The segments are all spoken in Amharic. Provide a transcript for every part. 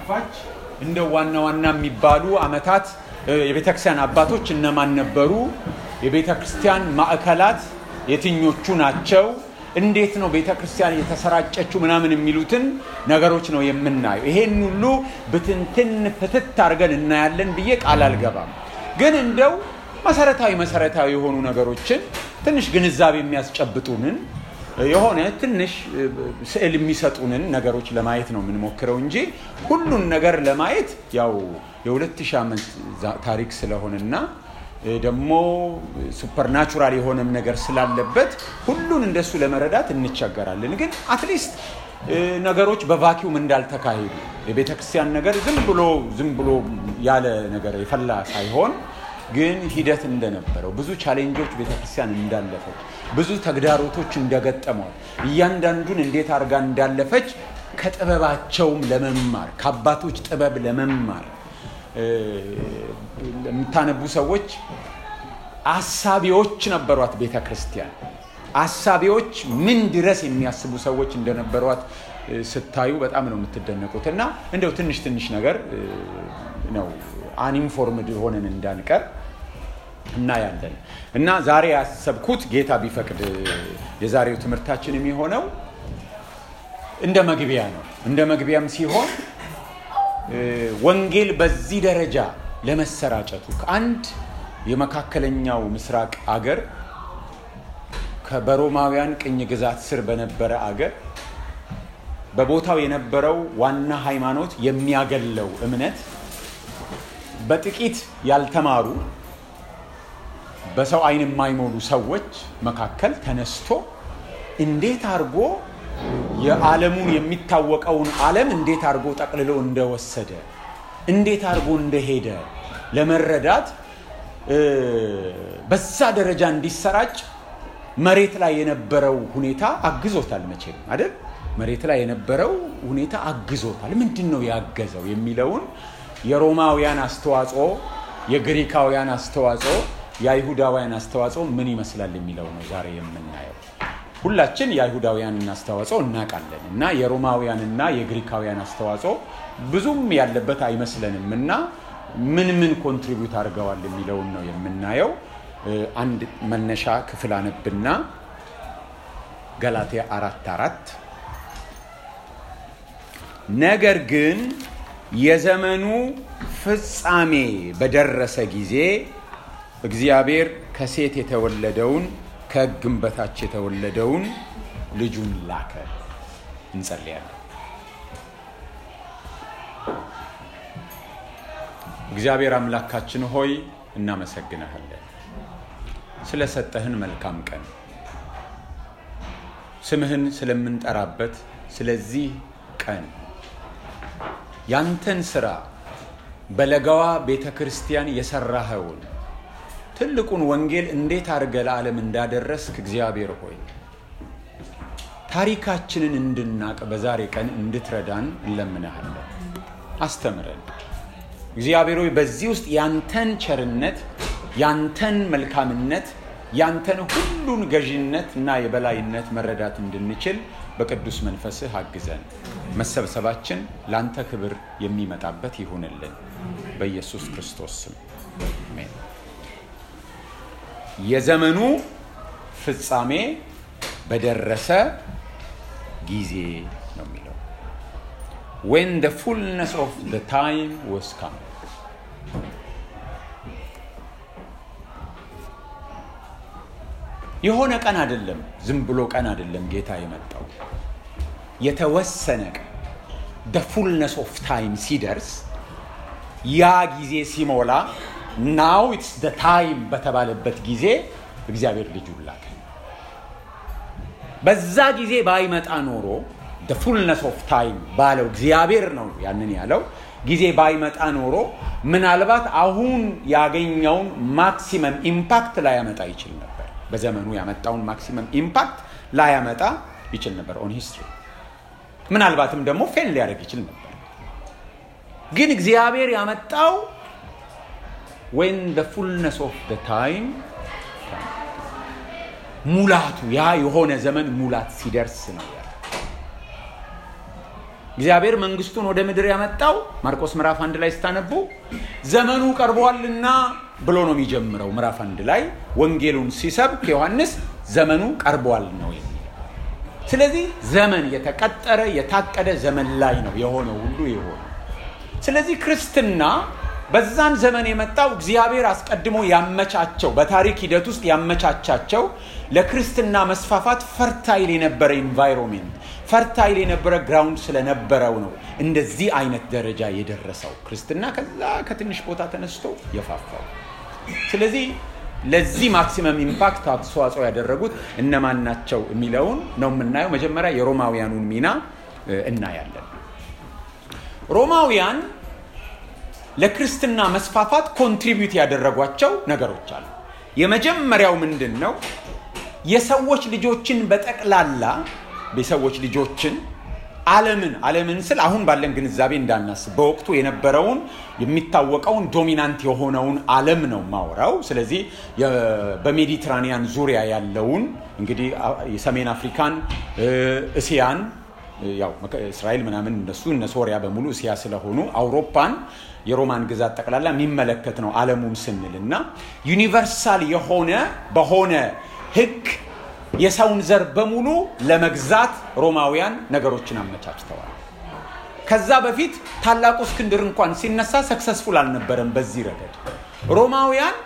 ጠፋች እንደ ዋና የሚባሉ አመታት የቤተክርስቲያን አባቶች እነማን ነበሩ የቤተክርስቲያን ማዕከላት የትኞቹ ናቸው እንዴት ነው ቤተክርስቲያን የተሰራጨችው ምናምን የሚሉትን ነገሮች ነው የምናየው ይሄን ሁሉ በትንትን ፍትት አድርገን እናያለን ብዬ ቃል አልገባም ግን እንደው መሰረታዊ የሆኑ ነገሮችን ትንሽ ግንዛቤ የሚያስጨብጡንን የሆነ ትንሽ ስዕል የሚሰጡንን ነገሮች ለማየት ነው የምንሞክረው እንጂ ሁሉን ነገር ለማየት ያው የ2000 ዓመት ታሪክ ስለሆነና ደግሞ ሱፐርናቹራል የሆነም ነገር ስላለበት ሁሉን እንደሱ ለመረዳት እንቸገራለን ግን አትሊስት ነገሮች በቫኪዩም እንዳልተካሄዱ የቤተክርስቲያን ነገር ዝም ብሎ ያለ ነገር የፈላ ሳይሆን ግን ሂደት እንደነበረው ብዙ ቻሌንጆች ቤተክርስቲያን እንዳለፈች ብዙ ተግዳሮቶች እንደገጠመው እያንዳንዱን እንዴት አርጋ እንዳለፈች ከጥበባቸውም ለመማር ከአባቶች ጥበብ ለመማር ለምታነቡ ሰዎች አሳቢዎች ነበሯት ቤተክርስቲያን አሳቢዎች ምን ድረስ የሚያስቡ ሰዎች እንደነበሯት ስታዩ በጣም ነው የምትደነቁትና እንደው ትንሽ ነገር ነው አንኢንፎርምድ ሆነን እንዳንቀር እናያለን እና ዛሬ ያሰብኩት ጌታ ቢፈቅድ የዛሬው ትምህርታችን የሚሆነው እንደ መግቢያ ነው እንደ መግቢያም ሲሆን ወንጌል በዚህ ደረጃ ለመሰራጨቱ ከአንድ የመካከለኛው ምስራቅ አገር ከበሮማውያን ቅኝ ግዛት ስር በነበረ አገር በቦታው የነበረው ዋና ሃይማኖት የሚያገለው እምነት በጥቂት ያልተማሩ በሰው አይን የማይሞሉ ሰዎች መካከል ተነስቶ እንዴት አርጎ የዓለሙን የሚታወቀውን ዓለም እንዴት አርጎ ጠቅልሎ እንደወሰደ እንዴት አርጎ እንደሄደ ለመረዳት በዛ ደረጃ እንዲሰራጭ መሬት ላይ የነበረው ሁኔታ አግዞታል መቼም አይደል መሬት ላይ የነበረው ሁኔታ አግዞታል ምንድነው ያገዘው የሚለውን የሮማውያን አስተዋጽኦ የግሪካውያን አስተዋጽኦ የአይሁዳውያን አስተዋጽኦ ምን ይመስላል የሚለው ነው ዛሬ የምናየው ሁላችን የአይሁዳውያንን አስተዋጽኦ እናውቃለን እና የሮማውያንና የግሪካውያን አስተዋጽኦ ብዙም ያለበት አይመስለንምና ምን ኮንትሪቢዩት አድርገዋል የሚለው ነው የምናየው አንድ መነሻ ክፍል አነብና ገላትያ 4:4 ነገር ግን የዘመኑ ፍጻሜ በደረሰ ጊዜ እግዚአብሔር ከሴት የተወለደውን ከሕግም በታች የተወለደውን ልጁን ላከ እንጸልያለን እግዚአብሔር አምላካችን ሆይ እናመሰግናለን ስለሰጠህን መልካም ቀን ስምህን ስለምንጠራበት ስለዚህ ቀን ያንተን ሥራ በለጋዋ ቤተክርስቲያን የሰራኸውን ትልቁን ወንጌል እንዴት አርገህ ለዓለም እንዳደረስክ እግዚአብሔር ሆይ ታሪካችንን እንድናቅ በዛሬ ቀን እንድትረዳን እንለምንሃለን አስተምረን እግዚአብሔር ሆይ በዚህ ውስጥ ያንተን ቸርነት ያንተን መልካምነት ያንተን ሁሉን ገዢነትና የበላይነት መረዳት እንድንችል በቅዱስ መንፈስህ አግዘን መሰብሰባችን ላንተ ክብር የሚመጣበት ይሁንልን በኢየሱስ ክርስቶስ ስም አሜን የዘመኑ ፍጻሜ በደረሰ ጊዜ ነው የሚለው when the fullness of the time was come የሆነ ቀን አይደለም ዝም ብሎ ቀን አይደለም ጌታ የመጣው የተወሰነ ቀን the fullness of time ሲደርስ ያ ጊዜ ሲሞላ now it's the time በተባለበት ጊዜ እግዚአብሔር ልጁን ላከ በዛ ጊዜ ባይመጣ ኖሮ the fullness of time ባለው እግዚአብሔር ነው ያንን ያለው ጊዜ ባይመጣ ኖሮ ምናልባት አሁን ያገኘውን ማክሲመም ኢምፓክት ላይ ያመጣ ይችል ነበር በዘመኑ ያመጣውን ማክሲመም ኢምፓክት ላይ ያመጣ ይችል ነበር on history ምናልባትም ደግሞ ፌል ሊያደርግ ይችል ነበር ግን እግዚአብሔር ያመጣው when the fullness of the time ሙላቱ ያ የሆነ ዘመን ሙላት ሲደርስ ነው እግዚአብሔር መንግስቱን ወደ ምድር ያመጣው ማርቆስ ምዕራፍ 1 ላይ ስታነቡ ዘመኑ ቀርቧልና ብሎ ነው የሚጀምረው። ምዕራፍ 1 ላይ ወንጌሉን ሲሰብክ ዮሐንስ ዘመኑ ቀርቧል ነው የሚለው። ስለዚህ ዘመን የተቀጠረ የታቀደ ዘመን ላይ ነው የሆነው ሁሉ የሆነው። ስለዚህ ክርስትና በዛን ዘመን የመጣው እግዚአብሔር አስቀድሞ ያመቻቸው በታሪክ ሂደት ውስጥ ያመቻቻቸው ለክርስትና መስፋፋት ፈርታይል የነበረ ኢንቫይሮንመንት ፈርታይል የነበረ ግራውንድ ስለነበረው ነው እንደዚህ አይነት ደረጃ የደረሰው ክርስትና ከዛ ከትንሽ ቦታ ተነስቶ የፋፋው። ስለዚህ ለዚህ ማክሲመም ኢምፓክት አስተዋጽኦ ያደረጉት እነማን ናቸው የሚለውን ነው የምናየው። መጀመሪያ የሮማውያኑን ሚና እናያለን። ሮማውያን ለክርስትና መስፋፋት ኮንትሪቢዩት ያደረጓቸው ነገሮች አሉ። የመጀመሪያው ምንድነው? የሰዎች ልጆችን በጠቅላላ በሰዎች ልጆችን ዓለምን ስል አሁን ባለን ግንዛቤ እንዳናስብ በወቅቱ የነበረውን የሚታወቀውን ዶሚናንት የሆነውን ዓለም ነው ማወራው። ስለዚህ በሜዲትራኒያን ዙሪያ ያለውን እንግዲህ የሰሜን አፍሪካን፣ እስያን ያው እስራኤል ምናምን እነ ሶሪያ በሙሉ እስያ ስለሆኑ አውሮፓን የሮማን ግዛት ጠቅላላ የሚመለከት ነው ዓለሙን ስንልና ዩኒቨርሳል የሆነ በሆነ ህግ የሰውን ዘር በሙሉ ለመግዛት ሮማውያን ነገሮችን አመቻችተዋል። ከዛ በፊት ታላቁ እስክንድር እንኳን ሲነሳ ሰክሰስፉል አልነበረም በዚህ ረገድ። ሮማውያን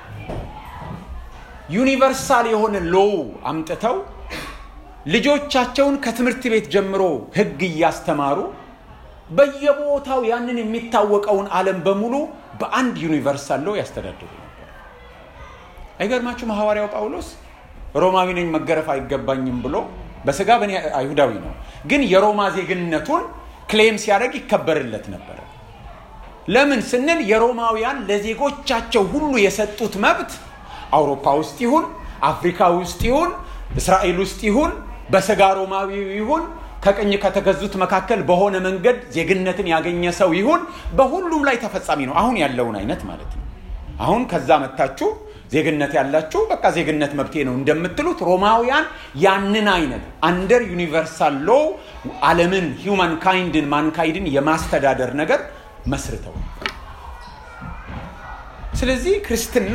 ዩኒቨርሳል የሆነ ሎው አምጥተው ልጆቻቸውን ከትምህርት ቤት ጀምሮ ህግ ያስተማሩ በየቦታው ያንን የሚታወቀውን ዓለም በሙሉ በአንድ ዩኒቨርሳል ሎው ያስተዳድሩ ነበር። አይገርማችሁም? ሐዋርያው ጳውሎስ ሮማዊ ነኝ መገረፍ አይገባኝም ብሎ በስጋ በእኔ አይሁዳዊ ነው ግን የሮማ ዜግነቱን ክሌም ሲያደርግ ይከበርለት ነበር። ለምን ስንል የሮማውያን ለዜጎቻቸው ሁሉ የሰጡት መብት አውሮፓ ውስጥ ይሁን አፍሪካ ውስጥ ይሁን እስራኤል ውስጥ ይሁን በስጋ ሮማዊ ይሁን ከቀኝ ከተገዙት መካከል በሆነ መንገድ ዜግነትን ያገኘ ሰው ይሁን በሁሉም ላይ ተፈጻሚ ነው። አሁን ያለውን አይነት ማለት ነው። አሁን ከዛ መጣችሁ ዜግነት ያላችሁ በቃ ዜግነት መብቴ ነው እንደምትሉት ሮማውያን ያንን አይነት አንደር ዩኒቨርሳል ሎ ዓለምን ማንካይድን የማስተዳደር ነገር መስርተው። ስለዚህ ክርስትና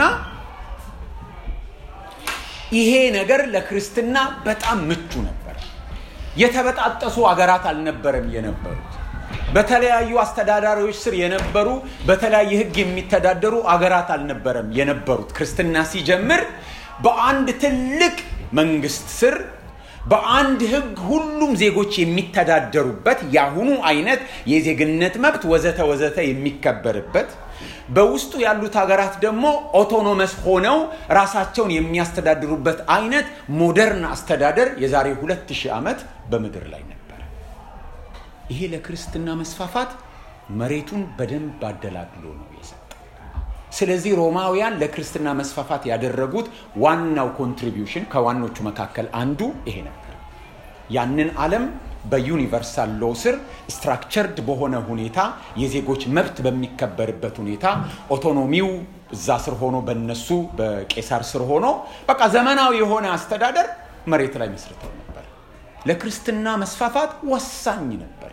ይሄ ነገር ለክርስትና በጣም ምቹ ነበር። የተበጣጠሱ አገራት አልነበረም የነበሩት። በተለያዩ አስተዳዳሪዎች ስር የነበሩ በተለያየ ህግ የሚተዳደሩ አገራት አልነበረም የነበሩት። ክርስትና ሲጀምር በአንድ ትልቅ መንግስት ስር በአንድ ህግ ሁሉም ዜጎች የሚተዳደሩበት ያሁኑ አይነት የዜግነት መብት ወዘተ የሚከበርበት በውስጡ ያሉት ሀገራት ደግሞ ኦቶኖመስ ሆነው ራሳቸውን የሚያስተዳድሩበት አይነት ሞደርን አስተዳደር የዛሬ 2000 ዓመት በመድር ላይ ነበር። ይሄ ለክርስትና መስፋፋት መሬቱን በደንብ አደላድሎ ነው የሰጠው። ስለዚህ ሮማውያን ለክርስትና መስፋፋት ያደረጉት ዋናው ኮንትሪቢዩሽን ከዋኖቹ መካከል አንዱ ይሄ ነበር። ያንን ዓለም በዩኒቨርሳል ሎ ስር ስትራክቸርድ በሆነ ሁኔታ የዜጎች መብት በሚከበርበት ሁኔታ ኦቶኖሚው እዛ ስር ሆኖ በእነሱ በቄሳር ስር ሆኖ በቃ ዘመናዊ የሆነ አስተዳደር መሬት ላይ መስርተው ነበር። ለክርስትና መስፋፋት ወሳኝ ነበር።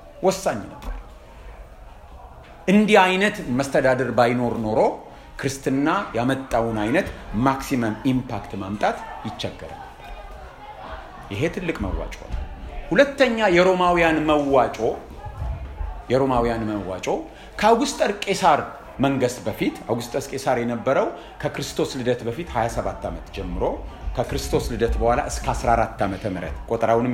እንዲህ አይነት መስተዳደር ባይኖር ኖሮ ክርስትና ያመጣውን አይነት ማክሲመም ኢምፓክት ማምጣት ይቸገራል። ይሄ ትልቅ መዋጮ ነው። ሁለተኛ የሮማውያን መዋጮ ከአውግስጠስ ቄሳር መንግስት በፊት አውግስጠስ ቄሳር የነበረው ከክርስቶስ ልደት በፊት 27 ዓመት ጀምሮ ከክርስቶስ ልደት በኋላ እስከ 14 ዓመተ ምህረት ቆጠራውንም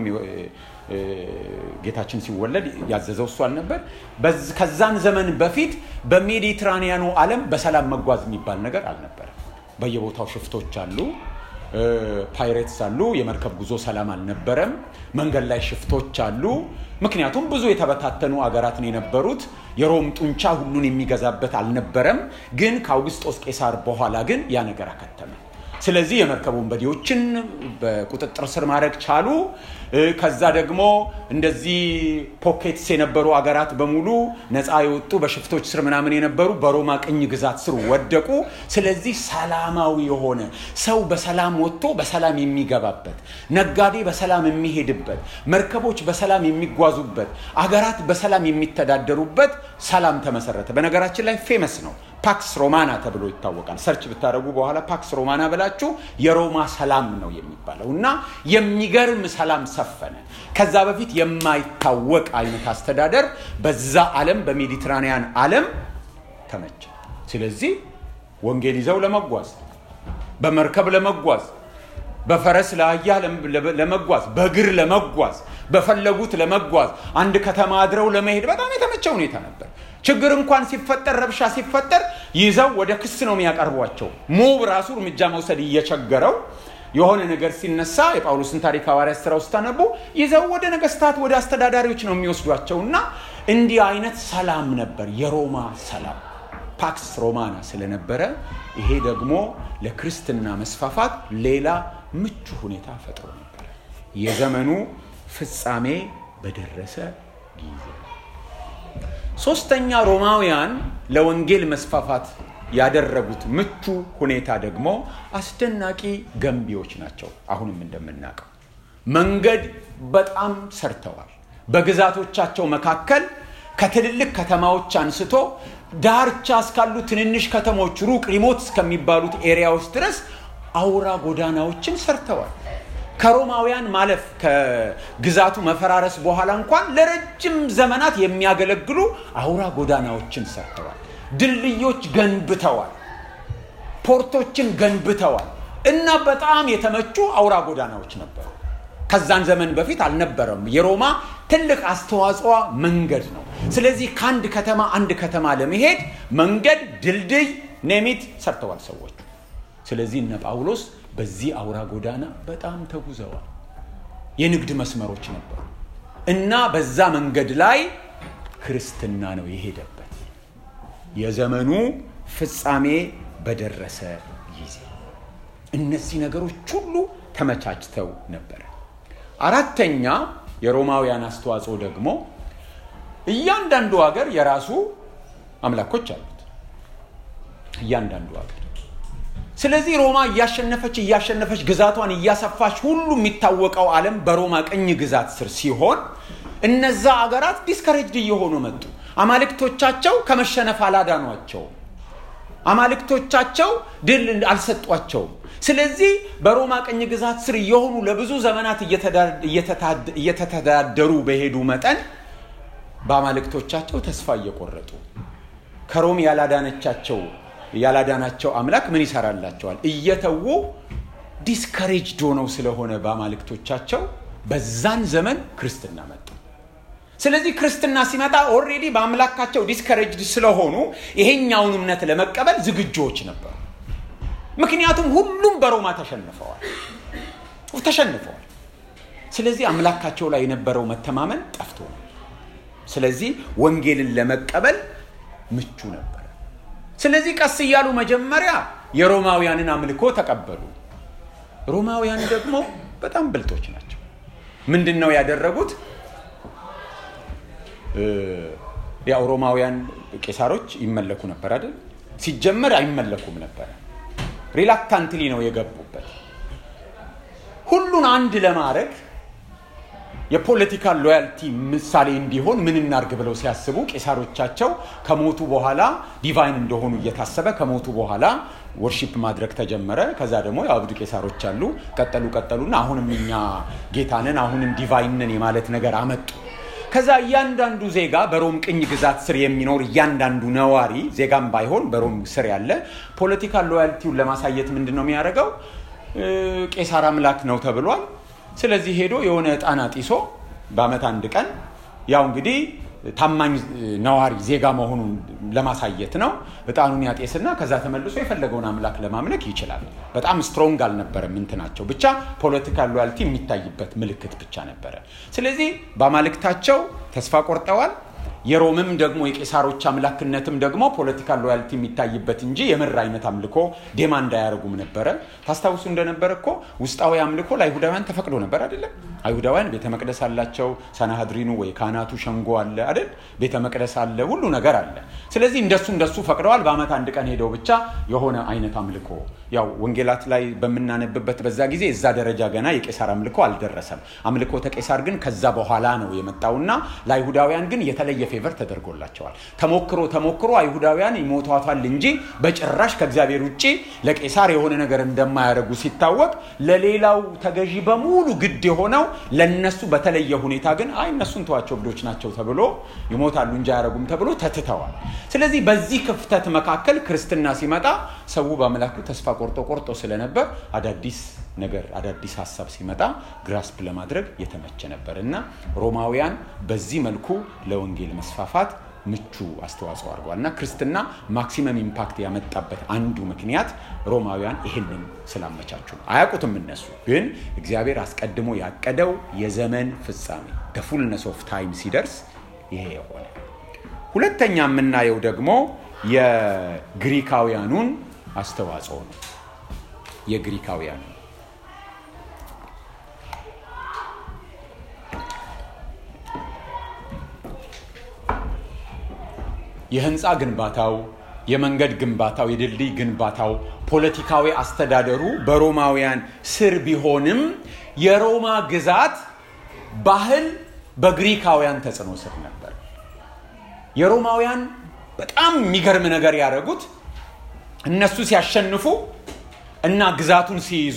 ጌታችን ሲወለድ ያዘዘው እሱ አልነበር። ከዛን ዘመን በፊት በሜዲትራኒያኑ ዓለም በሰላም መጓዝ የሚባል ነገር አልነበር። በየቦታው ሽፍቶች አሉ፣ ፓይሬትስ አሉ። የመርከብ ጉዞ ሰላም አልነበረም። መንገድ ላይ ሽፍቶች አሉ። ምክንያቱም ብዙ የተበታተኑ አገራትን የነበሩት የሮም ጡንቻ ሁሉን የሚገዛበት አልነበረም። ግን ከአውግስጦስ ቄሳር በኋላ ግን ያ ነገር አከተመ። ስለዚህ የመርከብ ወንበዴዎችን በቁጥጥር ስር ማድረግ ቻሉ። ከዛ ደግሞ እንደዚህ ፖኬትስ የነበሩ አገራት በሙሉ ነፃ የወጡ በሽፍቶች ስር ምናምን የነበሩ በሮማ ቅኝ ግዛት ስር ወደቁ። ስለዚህ ሰላማዊ የሆነ ሰው በሰላም ወጥቶ በሰላም የሚገባበት፣ ነጋዴ በሰላም የሚሄድበት፣ መርከቦች በሰላም የሚጓዙበት፣ አገራት በሰላም የሚተዳደሩበት ሰላም ተመሰረተ። በነገራችን ላይ ፌመስ ነው፣ ፓክስ ሮማና ተብሎ ይታወቃል። ሰርች ብታረጉ በኋላ ፓክስ ሮማና ብላችሁ የሮማ ሰላም ነው የሚባለውና የሚገርም ሰላም ሰፈነ። ከዛ በፊት የማይታወቅ አይነት አስተዳደር በዛ ዓለም በሜዲትራኒያን ዓለም ተመቸ። ስለዚህ ወንጌል ይዘው ለመጓዝ፣ በመርከብ ለመጓዝ፣ በፈረስ ለአህያ ለመጓዝ፣ በእግር ለመጓዝ፣ በፈለጉት ለመጓዝ፣ አንድ ከተማ አድረው ለመሄድ በጣም የተመቸ ሁኔታ ነበር። ችግር እንኳን ሲፈጠር፣ ረብሻ ሲፈጠር ይዘው ወደ ክስ ነው የሚያቀርቧቸው። ሞብ ራሱ እርምጃ መውሰድ እየቸገረው የሆነ ነገር ሲነሳ የጳውሎስን ታሪክ ሐዋርያት ሥራ ውስጥ ታነቡ ይዘው ወደ ነገስታት ወደ አስተዳዳሪዎች ነው የሚወስዷቸውና እንዲህ አይነት ሰላም ነበር፣ የሮማ ሰላም ፓክስ ሮማና ስለነበረ ይሄ ደግሞ ለክርስትና መስፋፋት ሌላ ምቹ ሁኔታ ፈጥሮ ነበር። የዘመኑ ፍጻሜ በደረሰ ጊዜ ሶስተኛ ሮማውያን ለወንጌል መስፋፋት ያደረጉት ምቹ ሁኔታ ደግሞ አስደናቂ ገንቢዎች ናቸው። አሁንም እንደምናውቀው መንገድ በጣም ሰርተዋል። በግዛቶቻቸው መካከል ከትልልቅ ከተማዎች አንስቶ ዳርቻ እስካሉ ትንንሽ ከተሞች ሩቅ ሪሞት እስከሚባሉት ኤሪያዎች ድረስ አውራ ጎዳናዎችን ሰርተዋል። ከሮማውያን ማለፍ ከግዛቱ መፈራረስ በኋላ እንኳን ለረጅም ዘመናት የሚያገለግሉ አውራ ጎዳናዎችን ሰርተዋል። ድልድዮች ገንብተዋል። ፖርቶችን ገንብተዋል እና በጣም የተመቹ አውራ ጎዳናዎች ነበሩ። ከዛን ዘመን በፊት አልነበረም። የሮማ ትልቅ አስተዋጽኦ መንገድ ነው። ስለዚህ ከአንድ ከተማ አንድ ከተማ ለመሄድ መንገድ፣ ድልድይ፣ ኔሚት ሰርተዋል ሰዎች። ስለዚህ እነ ጳውሎስ በዚህ አውራ ጎዳና በጣም ተጉዘዋል። የንግድ መስመሮች ነበሩ እና በዛ መንገድ ላይ ክርስትና ነው የሄደበት። የዘመኑ ፍጻሜ በደረሰ ጊዜ እነዚህ ነገሮች ሁሉ ተመቻችተው ነበር። አራተኛ የሮማውያን አስተዋጽኦ ደግሞ እያንዳንዱ ሀገር የራሱ አምላኮች አሉት። እያንዳንዱ ሀገር ስለዚህ ሮማ እያሸነፈች ግዛቷን እያሰፋች ሁሉ የሚታወቀው ዓለም በሮማ ቅኝ ግዛት ስር ሲሆን እነዛ አገራት ዲስከሬጅድ እየሆኑ መጡ። አማልክቶቻቸው ከመሸነፍ አላዳኗቸው። አማልክቶቻቸው ድል አልሰጧቸው። ስለዚህ በሮማ ቅኝ ግዛት ስር የሆኑ ለብዙ ዘመናት እየተተዳደሩ በሄዱ መጠን በአማልክቶቻቸው ተስፋ እየቆረጡ ከሮም ያላዳናቸው አምላክ ምን ይሰራላቸዋል እየተው ዲስከሬጅድ ሆነው ስለሆነ በአማልክቶቻቸው በዛን ዘመን ክርስትና መጣ። ስለዚህ ክርስትና ሲመጣ ኦሬዲ በአምላካቸው ዲስከሬጅድ ስለሆኑ ይሄኛውን እምነት ለመቀበል ዝግጁዎች ነበሩ። ምክንያቱም ሁሉም በሮማ ተሸንፈዋል። ስለዚህ አምላካቸው ላይ የነበረው መተማመን ጠፍቶ ነው። ስለዚህ ወንጌልን ለመቀበል ምቹ ነበር። ስለዚህ ቀስ እያሉ መጀመሪያ የሮማውያንን አምልኮ ተቀበሉ። ሮማውያን ደግሞ በጣም ብልጦች ናቸው። ምንድነው ያደረጉት? ያው ሮማውያን ቄሳሮች ይመለኩ ነበር አይደል? ሲጀመር አይመለኩም ነበር። ሪላክታንትሊ ነው የገቡበት። ሁሉን አንድ ለማድረግ የፖለቲካል ሎያልቲ ምሳሌ እንዲሆን ምን እናርግ ብለው ሲያስቡ ቄሳሮቻቸው ከሞቱ በኋላ ዲቫይን እንደሆኑ እየታሰበ ከሞቱ በኋላ ወርሺፕ ማድረግ ተጀመረ። ከዛ ደግሞ ያብዱ ቄሳሮች አሉ ቀጠሉና አሁንም እኛ ጌታንን አሁንም ዲቫይንን የማለት ነገር አመጡ። ከዛ እያንዳንዱ ዜጋ በሮም ቅኝ ግዛት ስር የሚኖር እያንዳንዱ ነዋሪ ዜጋም ባይሆን በሮም ስር ያለ ፖለቲካል ሎያልቲውን ለማሳየት ምንድነው የሚያደርገው? ቄሳር አምላክ ነው ተብሏል። ስለዚህ ሄዶ የሆነ ዕጣን አጢሶ በአመት አንድ ቀን ያው እንግዲህ ታማኝ ነዋሪ ዜጋ መሆኑን ለማሳየት ነው ዕጣኑን ያጤስና ከዛ ተመልሶ የፈለገውን አምላክ ለማምለክ ይችላል። በጣም ስትሮንግ አልነበረም እንትናቸው፣ ብቻ ፖለቲካል ሎያልቲ የሚታይበት ምልክት ብቻ ነበረ። ስለዚህ በአማልክታቸው ተስፋ ቆርጠዋል። የሮምም ደግሞ የቄሳሮች አምላክነትም ደግሞ ፖለቲካል ሎያልቲ የሚታይበት እንጂ የምር አይነት አምልኮ ዴማንድ አያረጉም ነበር። ታስታውሱ እንደነበር እኮ ውስጣዊ አምልኮ ለአይሁዳውያን ተፈቅዶ ነበር አይደል? አይሁዳውያን ቤተ መቅደስ አላቸው። ሰናሃድሪኑ ወይ ካህናቱ ሸንጎ አለ አይደል? ቤተ መቅደስ አለ፣ ሁሉ ነገር አለ። ስለዚህ እንደሱ ፈቅደዋል። በአመት አንድ ቀን ሄደው ብቻ የሆነ አይነት አምልኮ ያው ወንጌላት ላይ በመናነብበት በዛ ጊዜ እዛ ደረጃ ገና የቄሳር አምልኮ አልደረሰም። አምልኮተ ቄሳር ግን ከዛ በኋላ ነው የመጣውና ለአይሁዳውያን ግን የተለየ ፌቨር ተደርጎላቸዋል። ተሞክሮ አይሁዳውያን ይሞቷታል እንጂ በጭራሽ ከእግዚአብሔር ውጪ ለቄሳር የሆነ ነገር እንደማያደርጉ ሲታወቅ ለሌላው ተገዢ በሙሉ ግድ የሆነው ለነሱ በተለየ ሁኔታ ግን እነሱን ተዋቸው ብዶች ናቸው ተብሎ ይሞታሉ እንጂ አያረጉም ተብሎ ተትተዋል። ስለዚህ በዚህ ክፍተት መካከል ክርስትና ሲመጣ ሰው በአምላኩ ተስፋ ቆርጦ ስለነበር አዳዲስ ሐሳብ ሲመጣ ግራስፕ ለማድረግ የተመቸ ነበርና ሮማውያን በዚህ መልኩ ለወንጌል መስፋፋት ምቹ አስተዋጽኦ አድርጓልና ክርስትና ማክሲመም ኢምፓክት ያመጣበት አንዱ ምክንያት ሮማውያን ይሄንን ስላመቻቹ ነው። አያውቁትም እነሱ ግን እግዚአብሔር አስቀድሞ ያቀደው የዘመን ፍጻሜ the fullness of time ሲደርስ ይሄ ሆነ። ሁለተኛ የምናየው ደግሞ የግሪካውያኑን አስተዋጽኦ ነው። የግሪካውያን የህንጻ ግንባታው፣ የመንገድ ግንባታው፣ የድልድይ ግንባታው፣ ፖለቲካዊ አስተዳደሩ በሮማውያን ስር ቢሆንም የሮማ ግዛት ባህል በግሪካውያን ተጽዕኖ ስር ነበር። የሮማውያን በጣም የሚገርም ነገር ያደረጉት እነሱ ሲያሸንፉ እና ግዛቱን ሲይዙ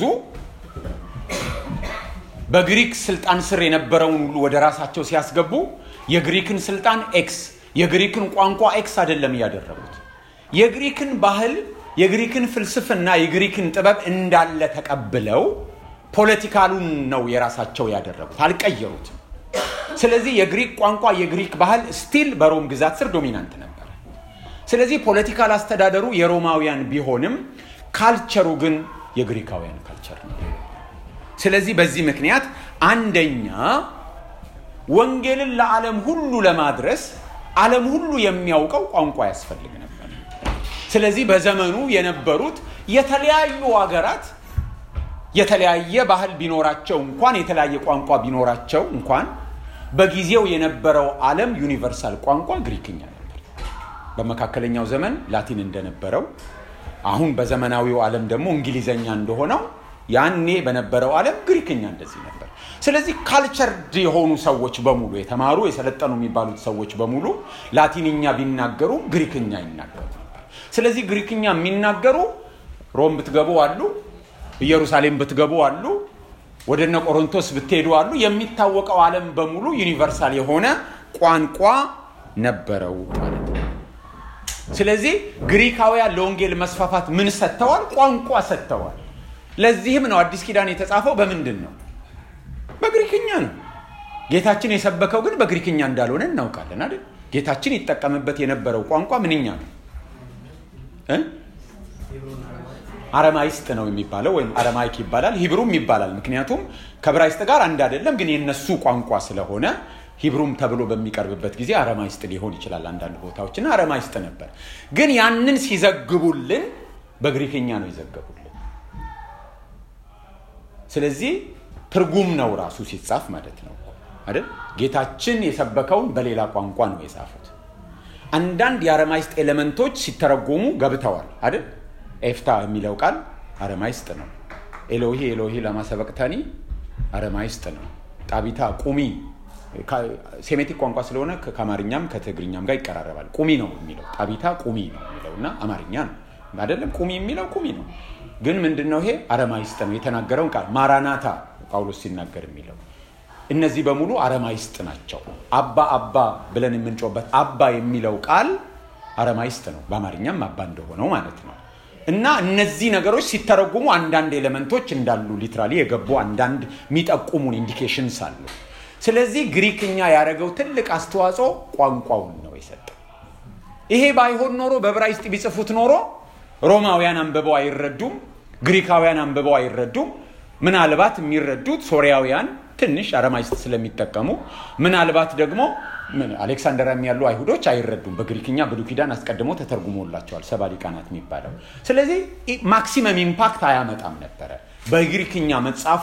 በግሪክ ስልጣን ስር የነበረውን ሁሉ ወደ ራሳቸው ሲያስገቡ የግሪክን ስልጣን ኤክስ የግሪክን ቋንቋ ኤክስ አይደለም ያደረጉት። የግሪክን ባህል፣ የግሪክን ፍልስፍና፣ የግሪክን ጥበብ እንዳለ ተቀብለው ፖለቲካሉን ነው የራሳቸው ያደረጉት፣ አልቀየሩትም። ስለዚህ የግሪክ ቋንቋ፣ የግሪክ ባህል ስቲል በሮም ግዛት ስር ዶሚናንት ነበር። ስለዚህ ፖለቲካል አስተዳደሩ የሮማውያን ቢሆንም ካልቸሩ ግን የግሪካውያን ካልቸር ነው። ስለዚህ በዚህ ምክንያት አንደኛ ወንጌልን ለዓለም ሁሉ ለማድረስ ዓለም ሁሉ የሚያውቀው ቋንቋ ያስፈልግ ነበር። ስለዚህ በዘመኑ የነበሩት የተለያዩ ሀገራት የተለያየ ባህል ቢኖራቸው እንኳን የተለያየ ቋንቋ ቢኖራቸው እንኳን በጊዜው የነበረው ዓለም ዩኒቨርሳል ቋንቋ ግሪክኛ ነበር። በመካከለኛው ዘመን ላቲን እንደነበረው አሁን በዘመናዊው ዓለም ደግሞ እንግሊዘኛ እንደሆነው ያኔ በነበረው ዓለም ግሪክኛ እንደዚህ ነበር። ስለዚህ ካልቸርድ የሆኑ ሰዎች በሙሉ የተማሩ የሰለጠኑ የሚባሉት ሰዎች በሙሉ ላቲንኛ ቢናገሩ ግሪክኛ ይናገሩ ነበር። ስለዚህ ግሪክኛ የሚናገሩ ሮም ብትገቡ አሉ፣ ኢየሩሳሌም ብትገቡ አሉ፣ ወደነ ቆሮንቶስ ብትሄዱ አሉ። የሚታወቀው ዓለም በሙሉ ዩኒቨርሳል የሆነ ቋንቋ ነበረው ማለት ነው። ስለዚህ ግሪካውያን ለወንጌል መስፋፋት ምን ሰጥተዋል? ቋንቋ ሰጥተዋል። ለዚህም ነው አዲስ ኪዳን የተጻፈው በምንድን ነው? በግሪክኛ ነው። ጌታችን የሰበከው ግን በግሪክኛ እንዳልሆነ እናውቃለን አይደል? ጌታችን ይጠቀምበት የነበረው ቋንቋ ምንኛ ነው? አረማይስጥ ነው የሚባለው ወይም አረማይክ ይባላል፣ ሂብሩም ይባላል። ምክንያቱም ከዕብራይስጥ ጋር አንድ አይደለም፣ ግን የነሱ ቋንቋ ስለሆነ ሂብሩም ተብሎ በሚቀርብበት ጊዜ አረማይስጥ ሊሆን ይችላል አንዳንድ ቦታዎችና አረማይስጥ ነበር። ግን ያንን ሲዘግቡልን በግሪክኛ ነው ይዘግቡልን። ስለዚህ ትርጉም ነው ራሱ ሲጻፍ ማለት ነው አይደል? ጌታችን የሰበከውን በሌላ ቋንቋ ነው የጻፉት። አንዳንድ የአረማይስጥ ኤሌመንቶች ሲተረጎሙ ገብተዋል አይደል? ኤፍታ የሚለው ቃል አረማይስጥ ነው። ኤሎሂ ኤሎሂ ለማ ሰበቅታኒ አረማይስጥ ነው። ጣቢታ ቁሚ ሴሜቲክ ቋንቋ ስለሆነ ከአማርኛም ከትግርኛም ጋር ይቀራረባል። ቁሚ ነው የሚለው፣ ጣቢታ ቁሚ ነው የሚለውና አማርኛ ነው አይደለም። ቁሚ የሚለው ቁሚ ነው፣ ግን ምንድነው ይሄ? አረማይስጥ ነው። የተናገረውን ቃል ማራናታ ጳውሎስ ሲናገር የሚለው እነዚህ በሙሉ አረማይስጥ ናቸው። አባ ብለን የምንጮበት አባ የሚለው ቃል አረማይስጥ ነው፣ በአማርኛም አባ እንደሆነው ማለት ነው። እና እነዚህ ነገሮች ሲተረጉሙ አንዳንድ ኤሌመንቶች እንዳሉ ሊትራሊ የገቡ አንዳንድ የሚጠቁሙን ኢንዲኬሽንስ አሉ። ስለዚህ ግሪክኛ ያደረገው ትልቅ አስተዋጽኦ ቋንቋውን ነው የሰጠው። ይሄ ባይሆን ኖሮ በዕብራይስጥ ቢጽፉት ኖሮ ሮማውያን አንብበው አይረዱም፣ ግሪካውያን አንብበው አይረዱም። ምናልባት የሚረዱት ሶሪያውያን ትንሽ አረማይስጥ ስለሚጠቀሙ ምናልባት ደግሞ አሌክሳንድሪያም ያሉ አይሁዶች አይረዱም በግሪክኛ ብሉይ ኪዳን አስቀድሞ ተተርጉሞላቸዋል ሰባ ሊቃናት የሚባለው ስለዚህ ማክሲመም ኢምፓክት አያመጣም ነበር በግሪክኛ መጻፉ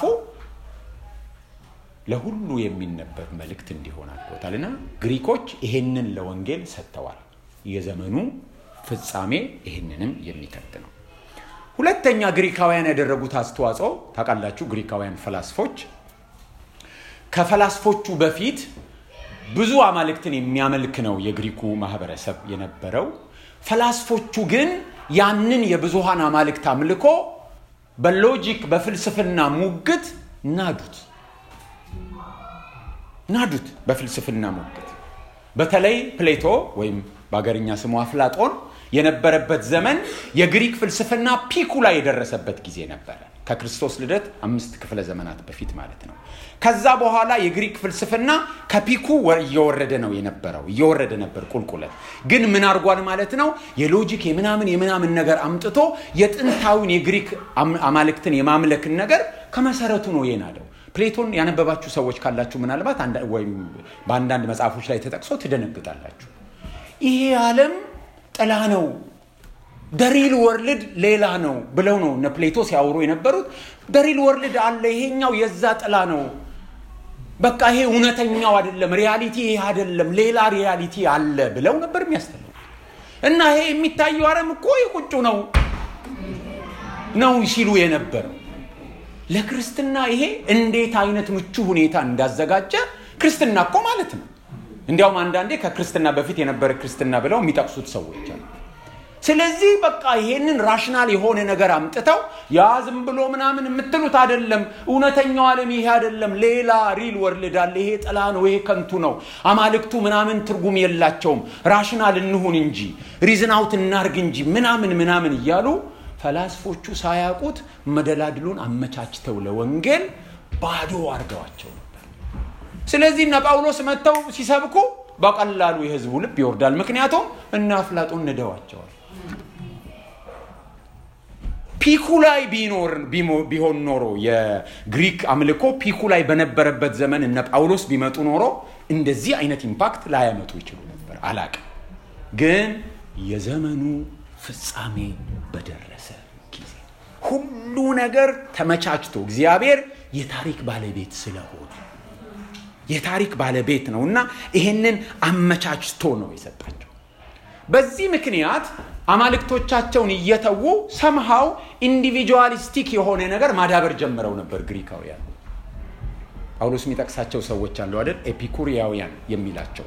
ለሁሉ የሚነበብ መልእክት እንዲሆን አድርጎታልና ግሪኮች ይሄንን ለወንጌል ሰጥተዋል የዘመኑ ፍጻሜ ይሄንንም የሚከት ነው ሁለተኛ ግሪካውያን ያደረጉት አስተዋጽኦ ታውቃላችሁ ግሪካውያን ፈላስፎች ከፈላስፎቹ በፊት ብዙ አማልክትን የሚያመልክ ነው የግሪኩ ማህበረሰብ የነበረው ፈላስፎቹ ግን ያንን የብዙሃን አማልክት አምልኮ በሎጂክ በፍልስፍና ሙግት ናዱት በፍልስፍና ሙግት በተለይ ፕሌቶ ወይም በአገርኛ ስሙ አፍላጦን የነበረበት ዘመን የግሪክ ፍልስፍና ፒኩ ላይ የደረሰበት ጊዜ ነበር ከክርስቶስ ልደት 5 ክፍለ ዘመናት በፊት ማለት ነው ከዛ በኋላ የግሪክ ፍልስፍና ከፒኩ እየወረደ ነበር ቁልቁለት ግን ምን አርጓል ማለት ነው የሎጂክ የምናምን ነገር አምጥቶ የጥንታውን የግሪክ አማልክትን የማምለክን ነገር ከመሰረቱ ነው የናደው ፕሌቶን ያነበባችሁ ሰዎች ካላችሁ ምናልባት ወይም በአንዳንድ መጽሐፎች ላይ ተጠቅሶ ትደነግጣላችሁ ይሄ ዓለም ጥላ ነው ደሪል ወርልድ ሌላ ነው ብለው ነው ፕሌቶ ሲያወሩ የነበሩት ደሪል ወርልድ አለ ይሄኛው የዛ ጥላ ነው በቃ ይሄ እውነተኛው አይደለም ሪያሊቲ ይሄ አይደለም ሌላ ሪያሊቲ አለ ብለው ነበር የሚያስተምሩ እና ይሄ የሚታየው ዓለም እኮ ይቁጩ ነው ሲሉ የነበረው ለክርስትና ይሄ እንዴት አይነት ምቹ ሁኔታ እንዳዘጋጀ ክርስትና እኮ ማለት ነው እንዲያውም አንዳንዴ ከክርስትና በፊት የነበረ ክርስትና ብለው የሚጠቅሱት ሰዎች አሉ ስለዚህ በቃ ይሄንን ራሽናል የሆነ ነገር አምጥተው ያ ዝም ብሎ ምናምን የምትሉት አይደለም እውነተኛው ዓለም ይሄ አይደለም ሌላ ሪል ወርልድ አለ ይሄ ጥላ ነው ይሄ ከንቱ ነው አማልክቱ ምናምን ትርጉም የላቸውም ራሽናል እንሁን እንጂ ሪዝን አውት እናርግ እንጂ ምናምን እያሉ ፈላስፎቹ ሳያውቁት መደላድሉን አመቻችተው ለወንጌል ባዶ አርገዋቸው ነበር ስለዚህ እና ጳውሎስ መተው ሲሰብኩ በቀላሉ የህዝቡ ልብ ይወርዳል ምክንያቱም እና አፍላጦን ነደዋቸዋል ፒኩ ላይ ቢሆን ኖሮ የግሪክ አምልኮ ፒኩ ላይ በነበረበት ዘመን እና ጳውሎስ ቢመጡ ኖሮ እንደዚህ አይነት ኢምፓክት ላያመጡ ይችላል ነበር አላቀ ግን የዘመኑ ፍጻሜ በደረሰ ጊዜ ሁሉ ነገር ተመቻችቶ እግዚአብሔር የታሪክ ባለቤት ስለሆነ የታሪክ ባለቤት ነውና ይሄንን አመቻችቶ ነው የሰጣቸው በዚህ ምክንያት አማልክቶቻቸውን እየተው somehow individualistic የሆነ ነገር ማዳበር ጀምረው ነበር ግሪካውያን ጳውሎስ የሚጠቅሳቸው ሰዎች አሉ አይደል ኤፒኩሪያውያን የሚላቸው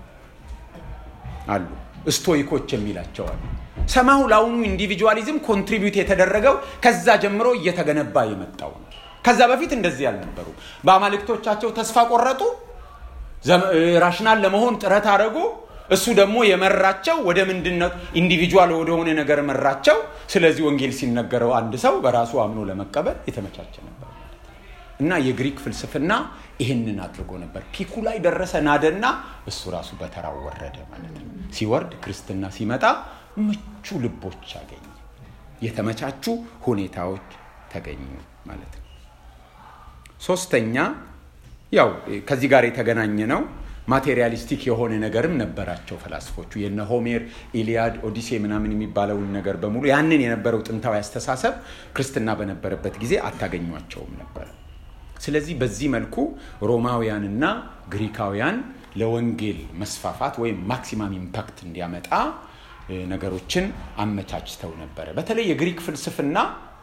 አሉ ስቶይኮች የሚላቸው አሉ somehow ላውኑ ኢንዲቪጁዋሊዝም ኮንትሪቢዩት የተደረገው ከዛ ጀምሮ እየተገነባ የመጣው ነው ከዛ በፊት እንደዚህ ያልነበሩ በአማልክቶቻቸው ተስፋ ቆረጡ ራሽናል ለመሆን ጥረት አደረጉ እሱ ደግሞ የመራቸው ወደ ምንድነው ኢንዲቪጁዋል ወደ ሆነ ነገር መራቸው ስለዚህ ወንጌል ሲነገረው አንድ ሰው በራሱ አምኖ ለመቀበል የተመቻቸ ነበር እና የግሪክ ፍልስፍና ይሄንን አድርጎ ነበር ፒኩ ላይ ደረሰ ናደና እሱ ራሱ በተራው ወረደ ማለት ነው ሲወርድ ክርስትና ሲመጣ ምቹ ልቦች አገኘ የተመቻቹ ሁኔታዎች ተገኙ ማለት ነው ሶስተኛ ያው ከዚህ ጋር የተገናኘ ነው ማቴሪያሊስቲክ የሆነ ነገርም ነበራቸው ፈላስፎቹ የነ ሆሜር ኢሊያድ ኦዲሴ ምናምን የሚባለውን ነገር በሙሉ ያንን የነበረው ጥንታዊ አስተሳሰብ ክርስትና በነበረበት ጊዜ አታገኙአቸውም ነበር ስለዚህ በዚህ መልኩ ሮማውያንና ግሪካውያን ለወንጌል መስፋፋት ወይ ማክሲማም ኢምፓክት እንዲያመጣ ነገሮችን አመቻችተው ነበር በተለይ የግሪክ ፍልስፍና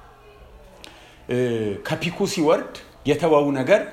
ከፒኩ ሲወርድ የተወው ነገር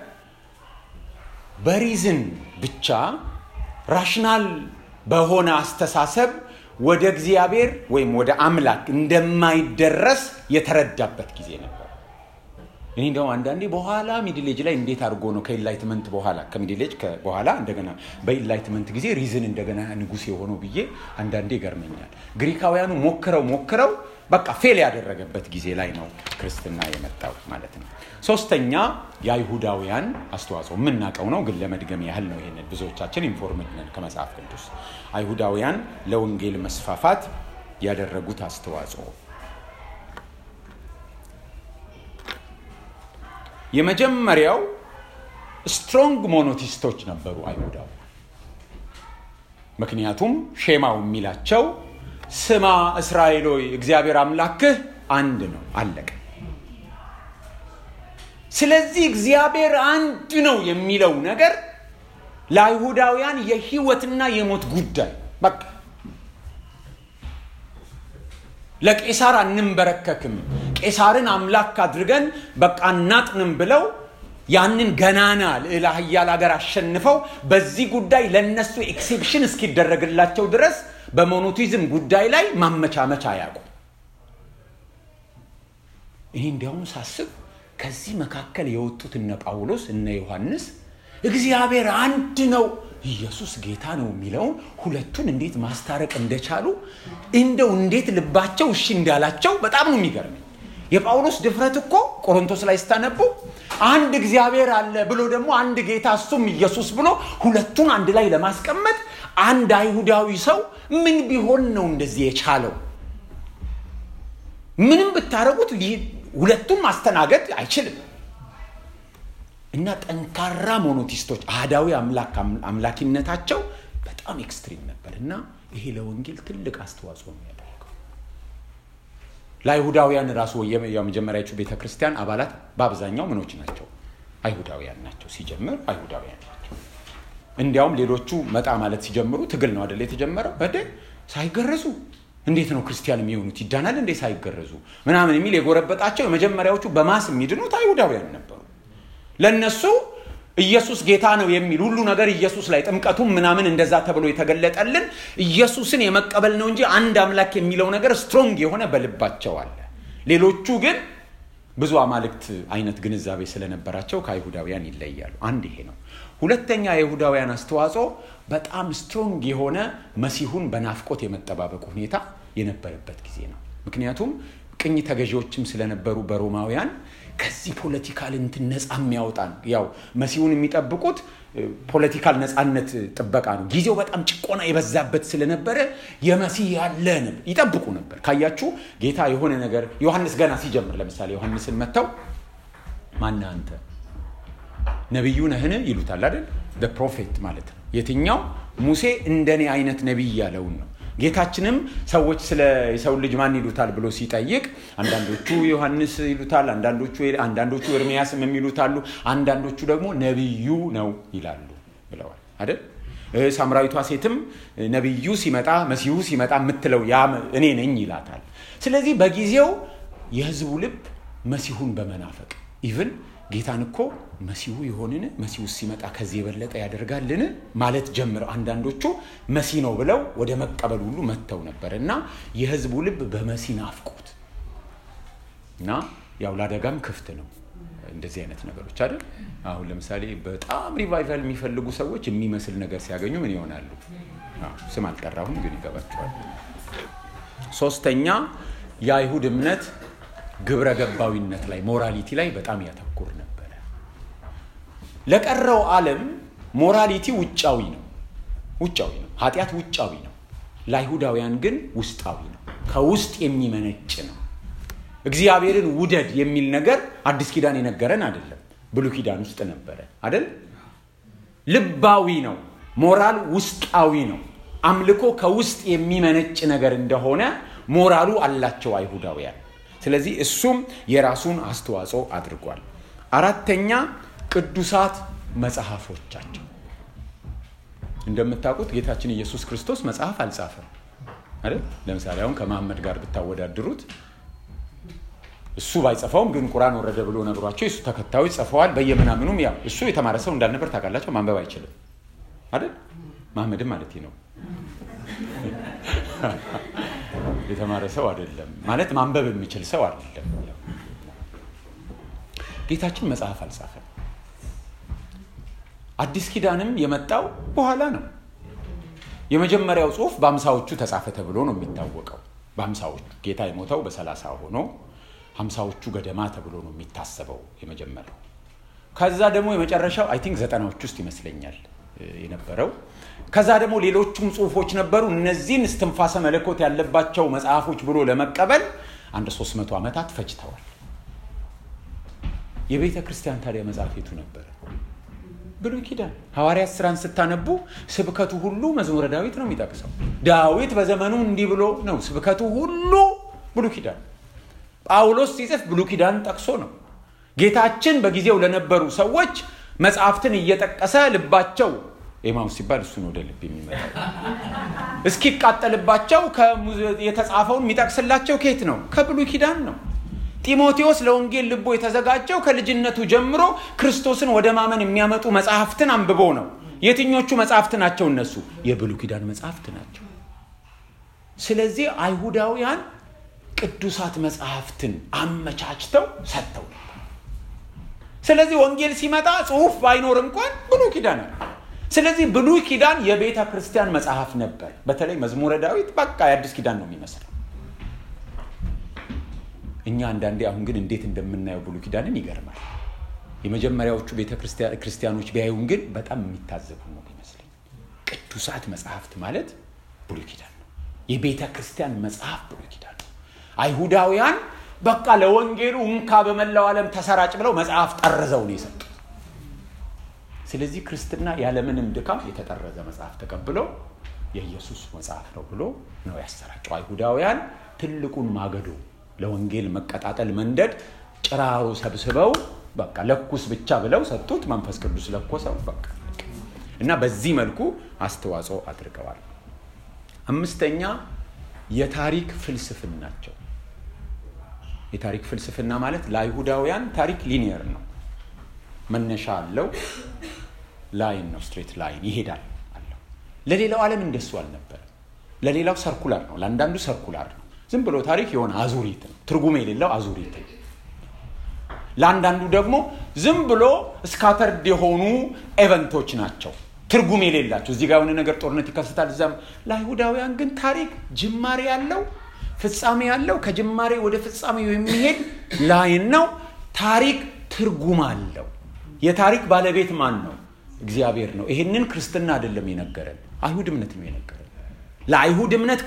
በሪዝን ብቻ ራሽናል በሆነ አስተሳሰብ ወደ እግዚአብሔር ወይም ወደ አምላክ እንደማይደረስ የተረዳበት ጊዜ ነበር እኔ እንደው አንዳንዴ በኋላ ሚድል ኤጅ ላይ እንዴት አድርጎ ነው ከኢንላይትመንት በኋላ ከሚድል ኤጅ በኋላ እንደገና በኢንላይትመንት ጊዜ ሪዝን እንደገና ንጉስ የሆነው ብዬ አንዳንዴ ገርመኛል ግሪካውያኑ ሞክረው በቃ ፌል ያደረገበት ጊዜ ላይ ነው ክርስትና የመጣው ማለት ነው ሶስተኛ የአይሁዳውያን አስተዋጽኦ ምንናቀው ነው ግን ለመድገም ያህል ነው ይሄን ብዙዎቻችን ኢንፎርሜሽን ነን ከመጽሐፍ ቅዱስ አይሁዳውያን ለወንጌል መስፋፋት ያደረጉት አስተዋጽኦ የመጀመሪያው ስትሮንግ ሞኖቲስቶች ነበሩ አይሁዳው። ምክንያቱም ሼማው የሚላቸው ስማ እስራኤል ሆይ እግዚአብሔር አምላክህ አንድ ነው አለቀ። ስለዚህ እግዚአብሔር አንድ ነው የሚለው ነገር ለአይሁዳውያን የህይወትና የሞት ጉዳይ በቃ ለቄሳር አንንበረከክም ቄሳርን አምላክ አድርገን በቃ እናጥንም ብለው ያንን ገናና ለኃያል ሀገር አሸንፈው በዚህ ጉዳይ ለነሱ ኤክሴፕሽን እስኪደረግላቸው ድረስ በሞኖቲዝም ጉዳይ ላይ ማመቻመቻ ያቁ። ይሄ እንዲያውም ሳስብ ከዚህ መካከል የወጡት እነ ጳውሎስ እነ ዮሐንስ እግዚአብሔር አንድ ነው ኢየሱስ ጌታ ነው የሚለውን ሁለቱን እንዴት ማስታረቅ እንደቻሉ እንደው እንዴት ልባቸው እሺ እንዳላቸው በጣም ነው የሚገርመኝ። የጳውሎስ ድፍረት እኮ ቆሮንቶስ ላይ ስታነቡ አንድ እግዚአብሔር አለ ብሎ ደግሞ አንድ ጌታ እሱም ኢየሱስ ብሎ ሁለቱን አንድ ላይ ለማስቀመጥ አንድ አይሁዳዊ ሰው ምን ቢሆን ነው እንደዚህ የቻለው? ምንም ብታረጉት ሁለቱን ማስተናገድ አይችልም። እና ጠንካራ ሞኖቲስቶች አህዳዊ አምላኪነታቸው በጣም ኤክስትሪም ነበርና ይሄ ለወንጌል ትልቅ አስተዋጽኦ ነው ያደረገው። ለአይሁዳውያን ራሱ የመጀመሪያዎቹ ቤተክርስቲያን አባላት በአብዛኛው ምኖች ናቸው? አይሁዳውያን ናቸው። ሲጀምር አይሁዳውያን ናቸው። እንዲያውም ሌሎቹ መጣ ማለት ሲጀምሩ ትግል ነው አይደል የተጀመረው? ሳይገረዙ እንዴት ነው ክርስቲያን የሚሆኑት? ይዳናል እንዴ ሳይገረዙ ምናምን የሚል የጎረበጣቸው የመጀመሪያዎቹ በማስ የሚድኑት አይሁዳውያን ነበሩ። ለነሱ ኢየሱስ ጌታ ነው የሚል ሁሉ ነገር ኢየሱስ ላይ ጥምቀቱም ምናምን እንደዛ ተብሎ የተገለጠልን ኢየሱስን የመቀበል ነው እንጂ አንድ አምላክ የሚለው ነገር ስትሮንግ የሆነ በልባቸው አለ። ሌሎቹ ግን ብዙ አማልክት አይነት ግንዛቤ ስለነበራቸው ከአይሁዳውያን ይለያሉ። አንድ ይሄ ነው። ሁለተኛ የይሁዳውያን አስተዋጽኦ በጣም ስትሮንግ የሆነ መሲሁን በናፍቆት የመጠባበቅ ሁኔታ የነበረበት ጊዜ ነው። ምክንያቱም ቅኝ ተገዢዎችም ስለነበሩ በሮማውያን ከዚህ ፖለቲካል ነፃ የሚያወጣን ያው መሲሁን የሚጠብቁት ፖለቲካል ነፃነት ጥበቃ ነው። ጊዜው በጣም ጭቆና የበዛበት ስለነበረ የመሲህ ያለን ይጠብቁ ነበር። ካያችሁ ጌታ የሆነ ነገር ዮሐንስ ገና ሲጀምር ለምሳሌ ዮሐንስን መተው ማን አንተ ነብዩ ነህን ይሉታል አይደል? the prophet ማለት ነው። የትኛው ሙሴ እንደኔ አይነት ነብይ ያለው ነው። ጌታችንም ሰዎች ስለ ሰው ልጅ ማን ይሉታል ብሎ ሲጠይቅ አንዳንዶቹ ዮሐንስ ይሉታል፣ አንዳንዶቹ ኤርሚያስም የሚሉታሉ፣ አንዳንዶቹ ደግሞ ነብዩ ነው ይላሉ ብለዋል አይደል? ሳምራዊቷ ሴትም ነብዩ ሲመጣ መሲሁ ሲመጣ የምትለው ያ እኔ ነኝ ይላታል። ስለዚህ በጊዜው የህዝቡ ልብ መሲሁን በመናፈቅ ኢቭን ጌታን እኮ መሲሁ ይሆንን መሲሁ ሲመጣ ከዚህ የበለጠ ያደርጋልን ማለት ጀምረው አንዳንዶቹ መሲህ ነው ብለው ወደ መቀበል ሁሉ መተው ነበርና የህዝቡ ልብ በመሲህ ናፍቆት እና ያው ለአደጋም ክፍት ነው እንደዚህ አይነት ነገሮች አይደል? አሁን ለምሳሌ በጣም ሪቫይቫል የሚፈልጉ ሰዎች የሚመስል ነገር ሲያገኙ ምን ይሆናሉ? ስም አልጠራሁም ግን ይገባቸዋል። ሶስተኛ የአይሁድ እምነት ግብረ ገባዊነት ላይ ሞራሊቲ ላይ በጣም ያተኩር ነበር። ለቀረው ዓለም ሞራሊቲ ውጫዊ ነው። ኃጢያት ውጫዊ ነው። ለአይሁዳውያን ግን ውስጣዊ ነው። ከውስጥ የሚመነጭ ነው። እግዚአብሔርን ውደድ የሚል ነገር አዲስ ኪዳን የነገረን አይደለም፣ ብሉይ ኪዳን ውስጥ ነበረ አይደል? ልባዊ ነው። ሞራል ውስጣዊ ነው። አምልኮ ከውስጥ የሚመነጭ ነገር እንደሆነ ሞራሉ አላቸው አይሁዳውያን። ስለዚህ እሱም የራሱን አስተዋጽኦ አድርጓል። አራተኛ ቅዱሳት መጽሐፎቻቸው። እንደምታውቁት ጌታችን ኢየሱስ ክርስቶስ መጽሐፍ አልጻፈም አይደል? ለምሳሌ አሁን ከመሐመድ ጋር ብታወዳድሩት እሱ ባይጽፈውም ግን ቁርአን ወረደ ብሎ ነግሯቸው እሱ ተከታዮች ጽፈዋል። በየምናምኑም ያው እሱ የተማረ ሰው እንዳልነበር ታውቃላችሁ። ማንበብ አይችልም አይደል? መሐመድም ማለት ነው የተማረ ሰው አይደለም ማለት ማንበብ የሚችል ሰው አይደለም። ጌታችን መጽሐፍ አልጻፈም። አዲስ ኪዳንም የመጣው በኋላ ነው። የመጀመሪያው ጽሑፍ በ50ዎቹ ተጻፈ ተብሎ ነው የሚታወቀው። በ50ዎቹ ጌታ የሞተው በ30 ሆኖ 50ዎቹ ገደማ ተብሎ ነው የሚታሰበው የመጀመሪያው። ከዛ ደግሞ የመጨረሻው አይ ቲንክ 90ዎቹ ውስጥ ይመስለኛል የነበረው። ከዛ ደግሞ ሌሎችም ጽሑፎች ነበሩ። እነዚህን እስትንፋሰ መለኮት ያለባቸው መጽሐፎች ብሎ ለመቀበል 300 ዓመታት ፈጅተዋል። የቤተ ክርስቲያን ታዲያ መጽሐፍ የቱ ነበር? ብሉይ ኪዳን ሐዋርያት ሥራን ስታነቡ ስብከቱ ሁሉ መዝሙረ ዳዊት ነው የሚጠቅሰው። ዳዊት በዘመኑ እንዲህ ብሎ ነው ስብከቱ ሁሉ ብሉይ ኪዳን። ጳውሎስ ሲጽፍ ብሉይ ኪዳን ጠቅሶ ነው። ጌታችን በጊዜው ለነበሩ ሰዎች መጽሐፍትን እየጠቀሰ ልባቸው ኤማውስ ሲባል እሱ ነው ወደ ልብ የሚመጣው እስኪቃጠልባቸው የተጻፈውን የሚጠቅስላቸው ከየት ነው? ከብሉይ ኪዳን ነው። ጢሞቴዎስ ለወንጌል ልቦ የተዘጋጀው ከልጅነቱ ጀምሮ ክርስቶስን ወደ ማመን የሚያመጡ መጽሐፍትን አንብቦ ነው። የትኞቹ መጽሐፍት ናቸው እነሱ? የብሉይ ኪዳን መጽሐፍት ናቸው። ስለዚህ አይሁዳውያን ቅዱሳት መጽሐፍትን አመቻችተው ሰጥተው ነበር። ስለዚህ ወንጌል ሲመጣ ጽሑፍ ባይኖር እንኳን ብሉይ ኪዳን ነው። ስለዚህ ብሉይ ኪዳን የቤተ ክርስቲያን መጽሐፍ ነበር። በተለይ መዝሙረ ዳዊት በቃ የአዲስ ኪዳን ነው የሚመስለው። እኛ አንዳንዴ አሁን ግን እንዴት እንደምናየው ብሉይ ኪዳንን ይገርማል። የመጀመሪያዎቹ ቤተ ክርስቲያኖች ቢያዩን ግን በጣም የሚታዘቡ ነው ይመስለኝ። ቅዱሳት መጽሐፍት ማለት ብሉይ ኪዳን ነው። የቤተ ክርስቲያን መጽሐፍ ብሉይ ኪዳን ነው። አይሁዳውያን በቃ ለወንጌሉ እንካ በመላው ዓለም ተሰራጭ ብለው መጽሐፍ ጠርዘው ነው የሰጡት። ስለዚህ ክርስትና ያለምንም ድካም የተጠረዘ መጽሐፍ ተቀብለው የኢየሱስ መጽሐፍ ነው ብሎ ነው ያሰራጨው። አይሁዳውያን ትልቁን ማገዶ ለወንጌል መቀጣጠል መንደድ ጭራሮ ሰብስበው በቃ ለኩስ ብቻ ብለው ሰጡት። መንፈስ ቅዱስ ለኮሰው በቃ እና በዚህ መልኩ አስተዋጽኦ አድርገዋል። አምስተኛ የታሪክ ፍልስፍናቸው። የታሪክ ፍልስፍና ማለት ለአይሁዳውያን ታሪክ ሊኒየር ነው። መነሻ አለው፣ ላይን ነው፣ ስትሬት ላይን ይሄዳል አለው። ለሌላው ዓለም እንደሱ አልነበረ። ለሌላው ሰርኩላር ነው፣ ለአንዳንዱ ሰርኩላር ነው። ዝም ብሎ ታሪክ የሆነ አዙሪት ነው፣ ትርጉም የሌለው አዙሪት ነው። ለአንዳንዱ ደግሞ ዝም ብሎ ስካተርድ የሆኑ ኤቨንቶች ናቸው፣ ትርጉም የሌላቸው። እዚህ ጋር የሆነ ነገር ጦርነት ይከሰታል እዛም። ለአይሁዳውያን ግን ታሪክ ጅማሬ ያለው ፍጻሜ ያለው፣ ከጅማሬ ወደ ፍጻሜው የሚሄድ ላይን ነው። ታሪክ ትርጉም አለው። የታሪክ ባለቤት ማን ነው? እግዚአብሔር ነው። ይሄንን ክርስትና አይደለም የነገረን፣ አይሁድ እምነት ነው የነገረን። ለአይሁድ እምነት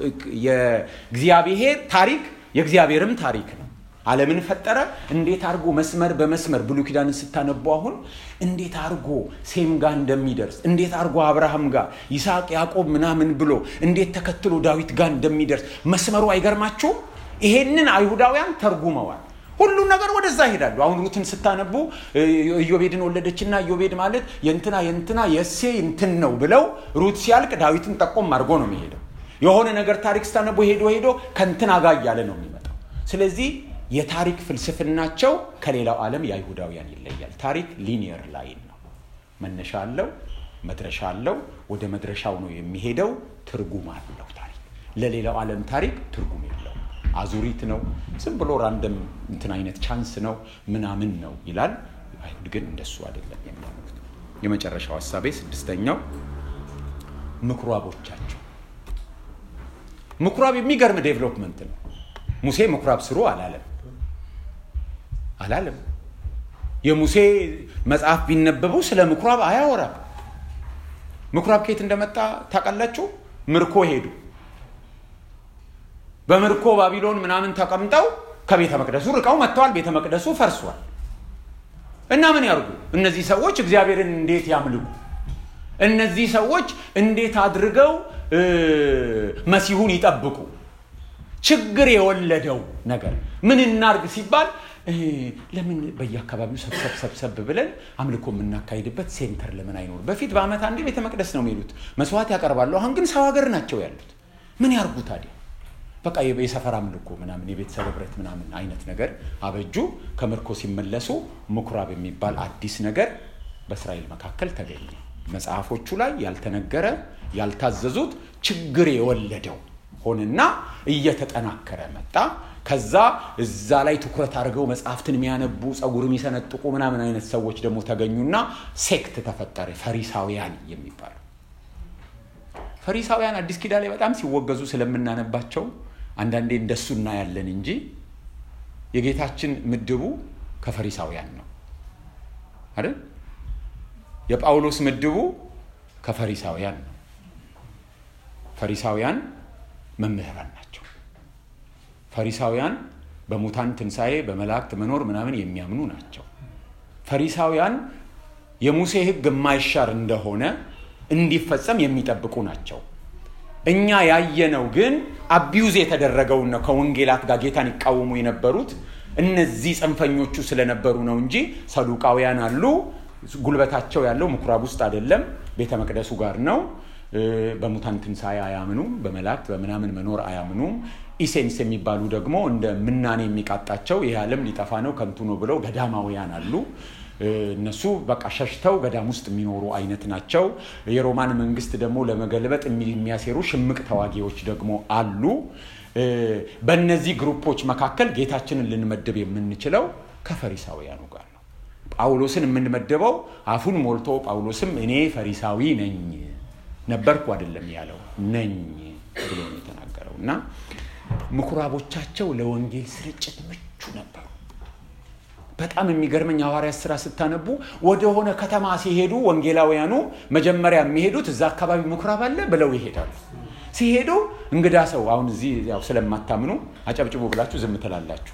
የእግዚአብሔር ታሪክ የእግዚአብሔርም ታሪክ ነው። ዓለምን ፈጠረ። እንዴት አርጎ መስመር በመስመር ብሉይ ኪዳንን ስታነቡ አሁን እንዴት አርጎ ሴም ጋር እንደሚደርስ፣ እንዴት አርጎ አብርሃም ጋር ይስሐቅ ያዕቆብ ምናምን ብሎ እንዴት ተከትሎ ዳዊት ጋር እንደሚደርስ መስመሩ አይገርማችሁም? ይሄንን አይሁዳውያን ተርጉመዋል። ሁሉ ነገር ወደዛ ይሄዳሉ። አሁን ሩትን ስታነቡ ኢዮቤድን ወለደችና ኢዮቤድ ማለት የእንትና የሴ እንትን ነው ብለው ሩት ሲያልቅ ዳዊትን ጠቆም አድርጎ ነው የሚሄደው። የሆነ ነገር ታሪክ ስታነቡ ሄዶ ከእንትና ጋር እያለ ነው የሚመጣው። ስለዚህ የታሪክ ፍልስፍናቸው ከሌላው ዓለም የአይሁዳውያን ይለያል። ታሪክ ሊኒየር ላይን ነው። መነሻ አለው፣ መድረሻ አለው። ወደ መድረሻው ነው የሚሄደው። ትርጉም አለው ታሪክ። ለሌላው ዓለም ታሪክ ትርጉም የለው፣ አዙሪት ነው። ዝም ብሎ ራንደም እንትን አይነት ቻንስ ነው ምናምን ነው ይላል። አይሁድ ግን እንደሱ አይደለም የሚያምኑት። የመጨረሻው ሐሳቤ ስድስተኛው ምኩራቦቻቸው። ምኩራብ የሚገርም ዴቨሎፕመንት ነው። ሙሴ ምኩራብ ስሩ አላለም። የሙሴ መጽሐፍ ቢነበቡ ስለ ምኩራብ አያወራም። ምኩራብ ከየት እንደመጣ ታውቃላችሁ? ምርኮ ሄዱ። በምርኮ ባቢሎን ምናምን ተቀምጠው ከቤተ መቅደሱ ርቀው መጥተዋል። ቤተ መቅደሱ ፈርሷል። እና ምን ያርጉ እነዚህ ሰዎች? እግዚአብሔርን እንዴት ያምልኩ? እነዚህ ሰዎች እንዴት አድርገው መሲሁን ይጠብቁ? ችግር የወለደው ነገር ምን እናርግ ሲባል ለምን በየአካባቢው ሰብሰብ ብለን አምልኮ የምናካሂድበት ሴንተር ለምን አይኖር? በፊት በአመት አንዴ ቤተ መቅደስ ነው የሚሉት፣ መስዋዕት ያቀርባሉ። አሁን ግን ሰው ሀገር ናቸው ያሉት። ምን ያርጉ ታዲያ? በቃ የሰፈር አምልኮ ምናምን የቤተሰብ ህብረት ምናምን አይነት ነገር አበጁ። ከምርኮ ሲመለሱ ምኩራብ የሚባል አዲስ ነገር በእስራኤል መካከል ተገኘ። መጽሐፎቹ ላይ ያልተነገረ ያልታዘዙት ችግር የወለደው ሆነና እየተጠናከረ መጣ። ከዛ እዛ ላይ ትኩረት አድርገው መጽሐፍትን የሚያነቡ ጸጉር የሚሰነጥቁ ምናምን አይነት ሰዎች ደግሞ ተገኙና ሴክት ተፈጠረ፣ ፈሪሳውያን የሚባሉ። ፈሪሳውያን አዲስ ኪዳን ላይ በጣም ሲወገዙ ስለምናነባቸው አንዳንዴ እንደሱ እናያለን እንጂ የጌታችን ምድቡ ከፈሪሳውያን ነው አይደል? የጳውሎስ ምድቡ ከፈሪሳውያን ነው። ፈሪሳውያን መምህራን ናቸው። ፈሪሳውያን በሙታን ትንሣኤ በመላእክት መኖር ምናምን የሚያምኑ ናቸው። ፈሪሳውያን የሙሴ ሕግ የማይሻር እንደሆነ እንዲፈጸም የሚጠብቁ ናቸው። እኛ ያየነው ግን አቢዩዝ የተደረገው ነው ከወንጌላት ጋር ጌታን ይቃወሙ የነበሩት እነዚህ ጽንፈኞቹ ስለነበሩ ነው እንጂ ሰዱቃውያን አሉ። ጉልበታቸው ያለው ምኩራብ ውስጥ አይደለም፣ ቤተ መቅደሱ ጋር ነው። በሙታን ትንሣኤ አያምኑም፣ በመላእክት በመናምን መኖር አያምኑም። ኢሴንስ የሚባሉ ደግሞ እንደ ምናኔ የሚቃጣቸው ይሄ ዓለም ሊጠፋ ነው ከንቱ ነው ብለው ገዳማውያን አሉ። እነሱ በቃ ሸሽተው ገዳም ውስጥ የሚኖሩ አይነት ናቸው። የሮማን መንግስት ደግሞ ለመገልበጥ የሚያሴሩ ሽምቅ ተዋጊዎች ደግሞ አሉ። በእነዚህ ግሩፖች መካከል ጌታችንን ልንመድብ የምንችለው ከፈሪሳውያኑ ጋር ነው። ጳውሎስን የምንመድበው አፉን ሞልቶ ጳውሎስም እኔ ፈሪሳዊ ነኝ ነበርኩ አይደለም ያለው ነኝ ብሎ ነው የተናገረውና ምኩራቦቻቸው ለወንጌል ስርጭት ምቹ ነበሩ። በጣም የሚገርመኝ ሐዋርያት ሥራ ስታነቡ ወደ ሆነ ከተማ ሲሄዱ ወንጌላውያኑ መጀመሪያ የሚሄዱት እዛ አካባቢ ምኩራብ አለ ብለው ይሄዳሉ። ሲሄዱ እንግዳ ሰው አሁን እዚህ ያው ስለማታምኑ አጨብጭቡ ብላችሁ ዝም ትላላችሁ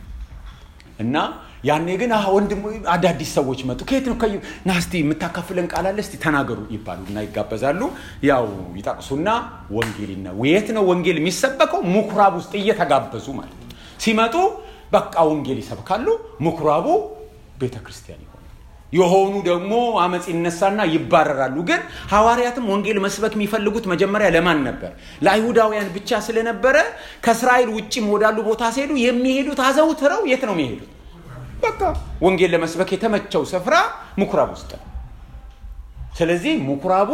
እና ያኔ ግን ወንድም አዳዲስ ሰዎች መጡ። ከየት ነው ናስቲ የምታካፍለን ቃል አለ እስቲ ተናገሩ ይባሉና ይጋበዛሉ። ያው ይጣቅሱና ወንጌልና ወየት ነው ወንጌል የሚሰበከው? ምኩራብ ውስጥ እየተጋበዙ ማለት ነው። ሲመጡ በቃ ወንጌል ይሰብካሉ። ምኩራቡ ቤተክርስቲያን ይሆናል። የሆኑ ደግሞ አመጽ ይነሳና ይባረራሉ። ግን ሐዋርያትም ወንጌል መስበክ የሚፈልጉት መጀመሪያ ለማን ነበር? ለአይሁዳውያን ብቻ ስለነበረ ከእስራኤል ውጪም ወዳሉ ቦታ ሲሄዱ የሚሄዱት አዘውትረው የት ነው የሚሄዱት? በቃ ወንጌል ለመስበክ የተመቸው ስፍራ ምኩራብ ውስጥ ነው። ስለዚህ ምኩራቡ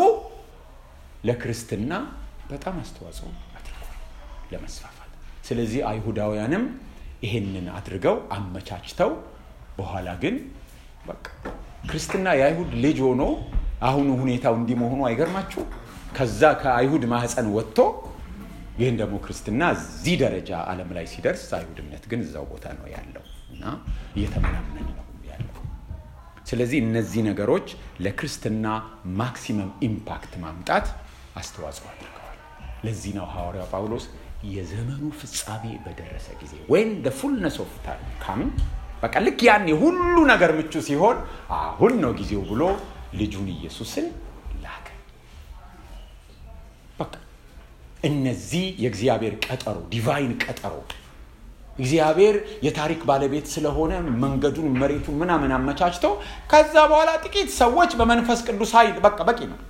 ለክርስትና በጣም አስተዋጽኦ አድርጓል ለመስፋፋት። ስለዚህ አይሁዳውያንም ይሄንን አድርገው አመቻችተው በኋላ ግን በቃ ክርስትና የአይሁድ ልጅ ሆኖ አሁን ሁኔታው እንዲመሆኑ አይገርማችሁ? ከዛ ከአይሁድ ማህፀን ወጥቶ ይሄን ደግሞ ክርስትና እዚህ ደረጃ ዓለም ላይ ሲደርስ አይሁድነት ግን እዛው ቦታ ነው ያለው እና እየተመናመነ ነው ያለው። ስለዚህ እነዚህ ነገሮች ለክርስትና ማክሲመም ኢምፓክት ማምጣት አስተዋጽኦ አድርገዋል። ለዚህ ነው ሐዋርያው ጳውሎስ የዘመኑ ፍጻሜ በደረሰ ጊዜ when the fullness of time come በቃ ልክ ያኔ ሁሉ ነገር ምቹ ሲሆን አሁን ነው ጊዜው ብሎ ልጁን ኢየሱስን ላከ። በቃ እነዚህ የእግዚአብሔር ቀጠሮ ዲቫይን ቀጠሮ እግዚአብሔር የታሪክ ባለቤት ስለሆነ መንገዱን መሬቱን ምናምን አመቻችቶ ከዛ በኋላ ጥቂት ሰዎች በመንፈስ ቅዱስ ኃይል በቃ በቂ ነው።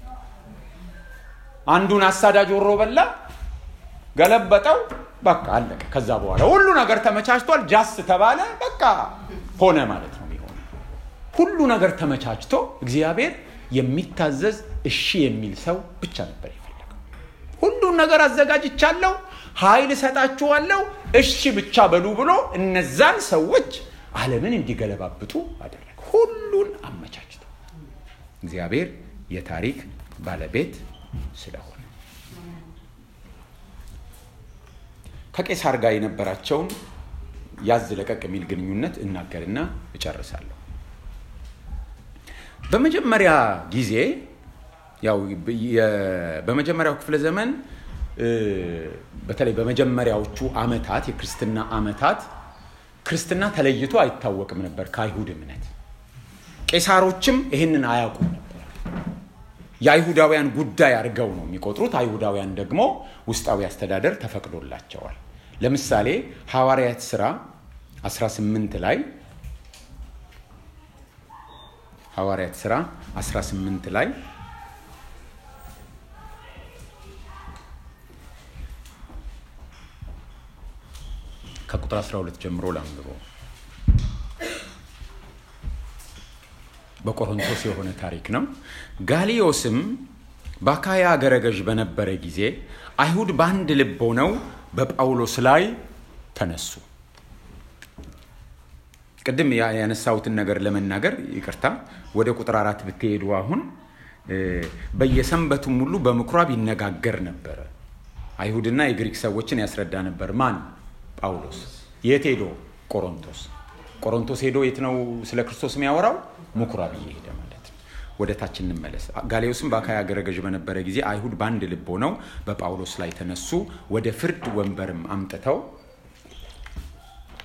አንዱን አሳዳጅ ወሮ በላ ገለበጠው በቃ አለቀ። ከዛ በኋላ ሁሉ ነገር ተመቻችቷል። ጃስ ተባለ በቃ ሆነ ማለት ነው የሚሆነው። ሁሉ ነገር ተመቻችቶ እግዚአብሔር የሚታዘዝ እሺ የሚል ሰው ብቻ ነበር የፈለገው። ሁሉ ነገር አዘጋጅቻለሁ ኃይል ሰጣችኋለሁ እሺ ብቻ በሉ ብሎ እነዛን ሰዎች ዓለምን እንዲገለባብጡ አደረገ። ሁሉን አመቻችቶ እግዚአብሔር የታሪክ ባለቤት ስለሆነ ከቄሳር ጋር የነበራቸውን ያዝ ለቀቅ የሚል ግንኙነት እናገርና እጨርሳለሁ። በመጀመሪያ ጊዜ ያው በመጀመሪያው ክፍለ ዘመን በተለይ በመጀመሪያዎቹ አመታት የክርስትና አመታት ክርስትና ተለይቶ አይታወቅም ነበር ከአይሁድ እምነት። ቄሳሮችም ይሄንን አያውቁም ነበር። የአይሁዳውያን ጉዳይ አድርገው ነው የሚቆጥሩት። አይሁዳውያን ደግሞ ውስጣዊ አስተዳደር ተፈቅዶላቸዋል። ለምሳሌ ሐዋርያት ሥራ 18 ላይ ሐዋርያት ሥራ 18 ላይ ከቁጥር 12 ጀምሮ ላንብበው። በቆሮንቶስ የሆነ ታሪክ ነው። ጋሊዮስም በአካያ አገረ ገዥ በነበረ ጊዜ አይሁድ በአንድ ልብ ሆነው በጳውሎስ ላይ ተነሱ። ቅድም ያነሳሁትን ነገር ለመናገር ይቅርታ፣ ወደ ቁጥር 4 ብትሄዱ አሁን በየሰንበቱም ሁሉ በምኩራብ ይነጋገር ነበር። አይሁድና የግሪክ ሰዎችን ያስረዳ ነበር። ማን? ጳውሎስ። የት ሄዶ? ቆሮንቶስ። ቆሮንቶስ ሄዶ የት ነው ስለ ክርስቶስ የሚያወራው? ምኩራብ እየሄደ ማለት ነው። ወደ ታች እንመለስ። ጋሊዮስም በአካያ አገረ ገዥ በነበረ ጊዜ አይሁድ በአንድ ልብ ሆነው በጳውሎስ ላይ ተነሱ። ወደ ፍርድ ወንበርም አምጥተው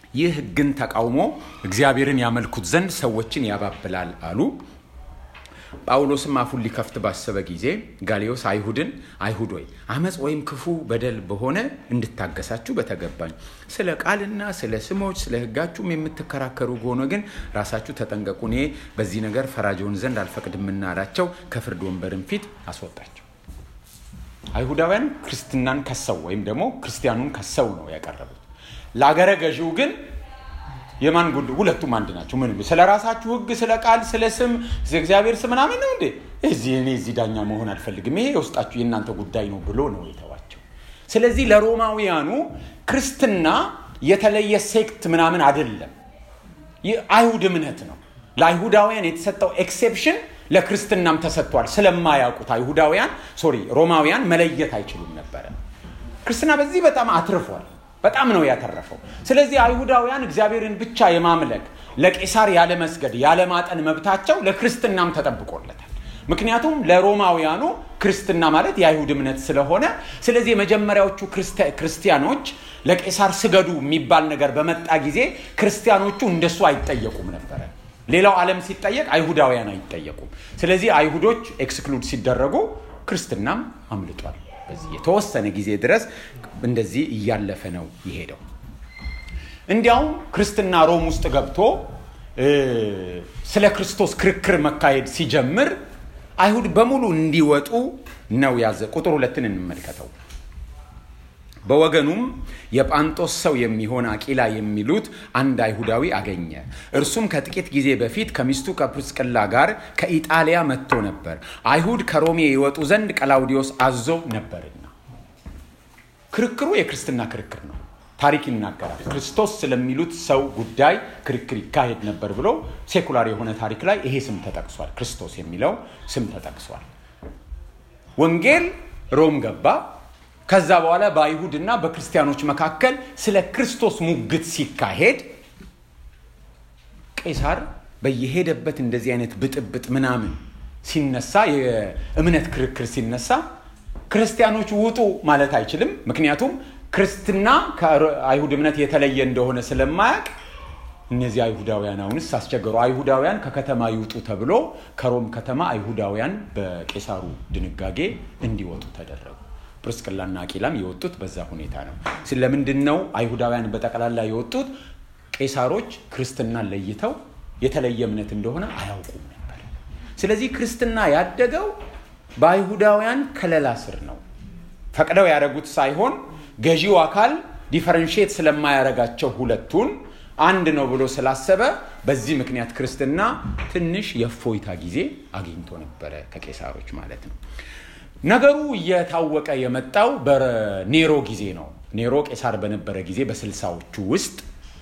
ይህ ሕግን ተቃውሞ እግዚአብሔርን ያመልኩት ዘንድ ሰዎችን ያባብላል አሉ። ጳውሎስም አፉን ሊከፍት ባሰበ ጊዜ ጋልዮስ አይሁድ ሆይ አመጽ ወይም ክፉ በደል በሆነ እንድታገሳችሁ በተገባኝ፣ ስለ ቃልና ስለ ስሞች ስለ ሕጋችሁም የምትከራከሩ ከሆነ ግን ራሳችሁ ተጠንቀቁ፣ እኔ በዚህ ነገር ፈራጅውን ዘንድ አልፈቅድምና አላቸው። ከፍርድ ወንበርም ፊት አስወጣቸው። አይሁዳውያን ክርስትናን ከሰው ወይም ደግሞ ክርስቲያኑን ከሰው ነው ያቀረቡት። ለአገረ ገዢው ግን የማን ጉድ? ሁለቱም አንድ ናቸው። ምን ስለ ራሳችሁ ሕግ ስለ ቃል ስለ ስም ስለ እግዚአብሔር ስም ምናምን ነው እንዴ? እዚህ ዳኛ መሆን አልፈልግም፣ ይሄ የውስጣችሁ የእናንተ ጉዳይ ነው ብሎ ነው የተዋቸው። ስለዚህ ለሮማውያኑ ክርስትና የተለየ ሴክት ምናምን አይደለም፣ የአይሁድ እምነት ነው። ለአይሁዳውያን የተሰጠው ኤክሴፕሽን ለክርስትናም ተሰጥቷል። ስለማያውቁት ሮማውያን መለየት አይችሉም ነበር። ክርስትና በዚህ በጣም አትርፏል፣ በጣም ነው ያተረፈው። ስለዚህ አይሁዳውያን እግዚአብሔርን ብቻ የማምለክ ለቄሳር ያለ መስገድ ያለ ማጠን መብታቸው ለክርስትናም ተጠብቆለታል። ምክንያቱም ለሮማውያኑ ክርስትና ማለት የአይሁድ እምነት ስለሆነ፣ ስለዚህ የመጀመሪያዎቹ ክርስቲያኖች ለቄሳር ስገዱ የሚባል ነገር በመጣ ጊዜ ክርስቲያኖቹ እንደሱ አይጠየቁም ነበር። ሌላው ዓለም ሲጠየቅ አይሁዳውያን አይጠየቁም። ስለዚህ አይሁዶች ኤክስክሉድ ሲደረጉ ክርስትናም አምልጧል። በዚህ የተወሰነ ጊዜ ድረስ እንደዚህ እያለፈ ነው ይሄደው። እንዲያውም ክርስትና ሮም ውስጥ ገብቶ ስለ ክርስቶስ ክርክር መካሄድ ሲጀምር አይሁድ በሙሉ እንዲወጡ ነው ያዘ። ቁጥር 2 እንመልከተው። በወገኑም የጳንጦስ ሰው የሚሆን አቂላ የሚሉት አንድ አይሁዳዊ አገኘ። እርሱም ከጥቂት ጊዜ በፊት ከሚስቱ ከፕርስቅላ ጋር ከኢጣሊያ መጥቶ ነበር። አይሁድ ከሮሜ ይወጡ ዘንድ ቀላውዲዮስ አዞ ነበርና። ክርክሩ የክርስትና ክርክር ነው። ታሪክ ይናገራል። ክርስቶስ ስለሚሉት ሰው ጉዳይ ክርክር ይካሄድ ነበር ብሎ ሴኩላር የሆነ ታሪክ ላይ ይሄ ስም ተጠቅሷል። ክርስቶስ የሚለው ስም ተጠቅሷል። ወንጌል ሮም ገባ። ከዛ በኋላ በአይሁድና በክርስቲያኖች መካከል ስለ ክርስቶስ ሙግት ሲካሄድ ቄሳር በየሄደበት እንደዚህ አይነት ብጥብጥ ምናምን ሲነሳ፣ የእምነት ክርክር ሲነሳ ክርስቲያኖች ውጡ ማለት አይችልም። ምክንያቱም ክርስትና ከአይሁድ እምነት የተለየ እንደሆነ ስለማያውቅ እነዚህ አይሁዳውያን አሁንስ አስቸገሩ። አይሁዳውያን ከከተማ ይውጡ ተብሎ ከሮም ከተማ አይሁዳውያን በቄሳሩ ድንጋጌ እንዲወጡ ተደረጉ። ፕርስቅላና አቂላም የወጡት በዛ ሁኔታ ነው። ስለምንድነው አይሁዳውያን በጠቅላላ የወጡት? ቄሳሮች ክርስትናን ለይተው የተለየ እምነት እንደሆነ አያውቁም ነበር። ስለዚህ ክርስትና ያደገው በአይሁዳውያን ከለላ ስር ነው። ፈቅደው ያደረጉት ሳይሆን ገዢው አካል ዲፈረንሺየት ስለማያረጋቸው ሁለቱን አንድ ነው ብሎ ስላሰበ በዚህ ምክንያት ክርስትና ትንሽ የፎይታ ጊዜ አግኝቶ ነበር ከቄሳሮች ማለት ነው። ነገሩ እየታወቀ የመጣው በኔሮ ጊዜ ነው። ኔሮ ቄሳር በነበረ ጊዜ በ60ዎቹ ውስጥ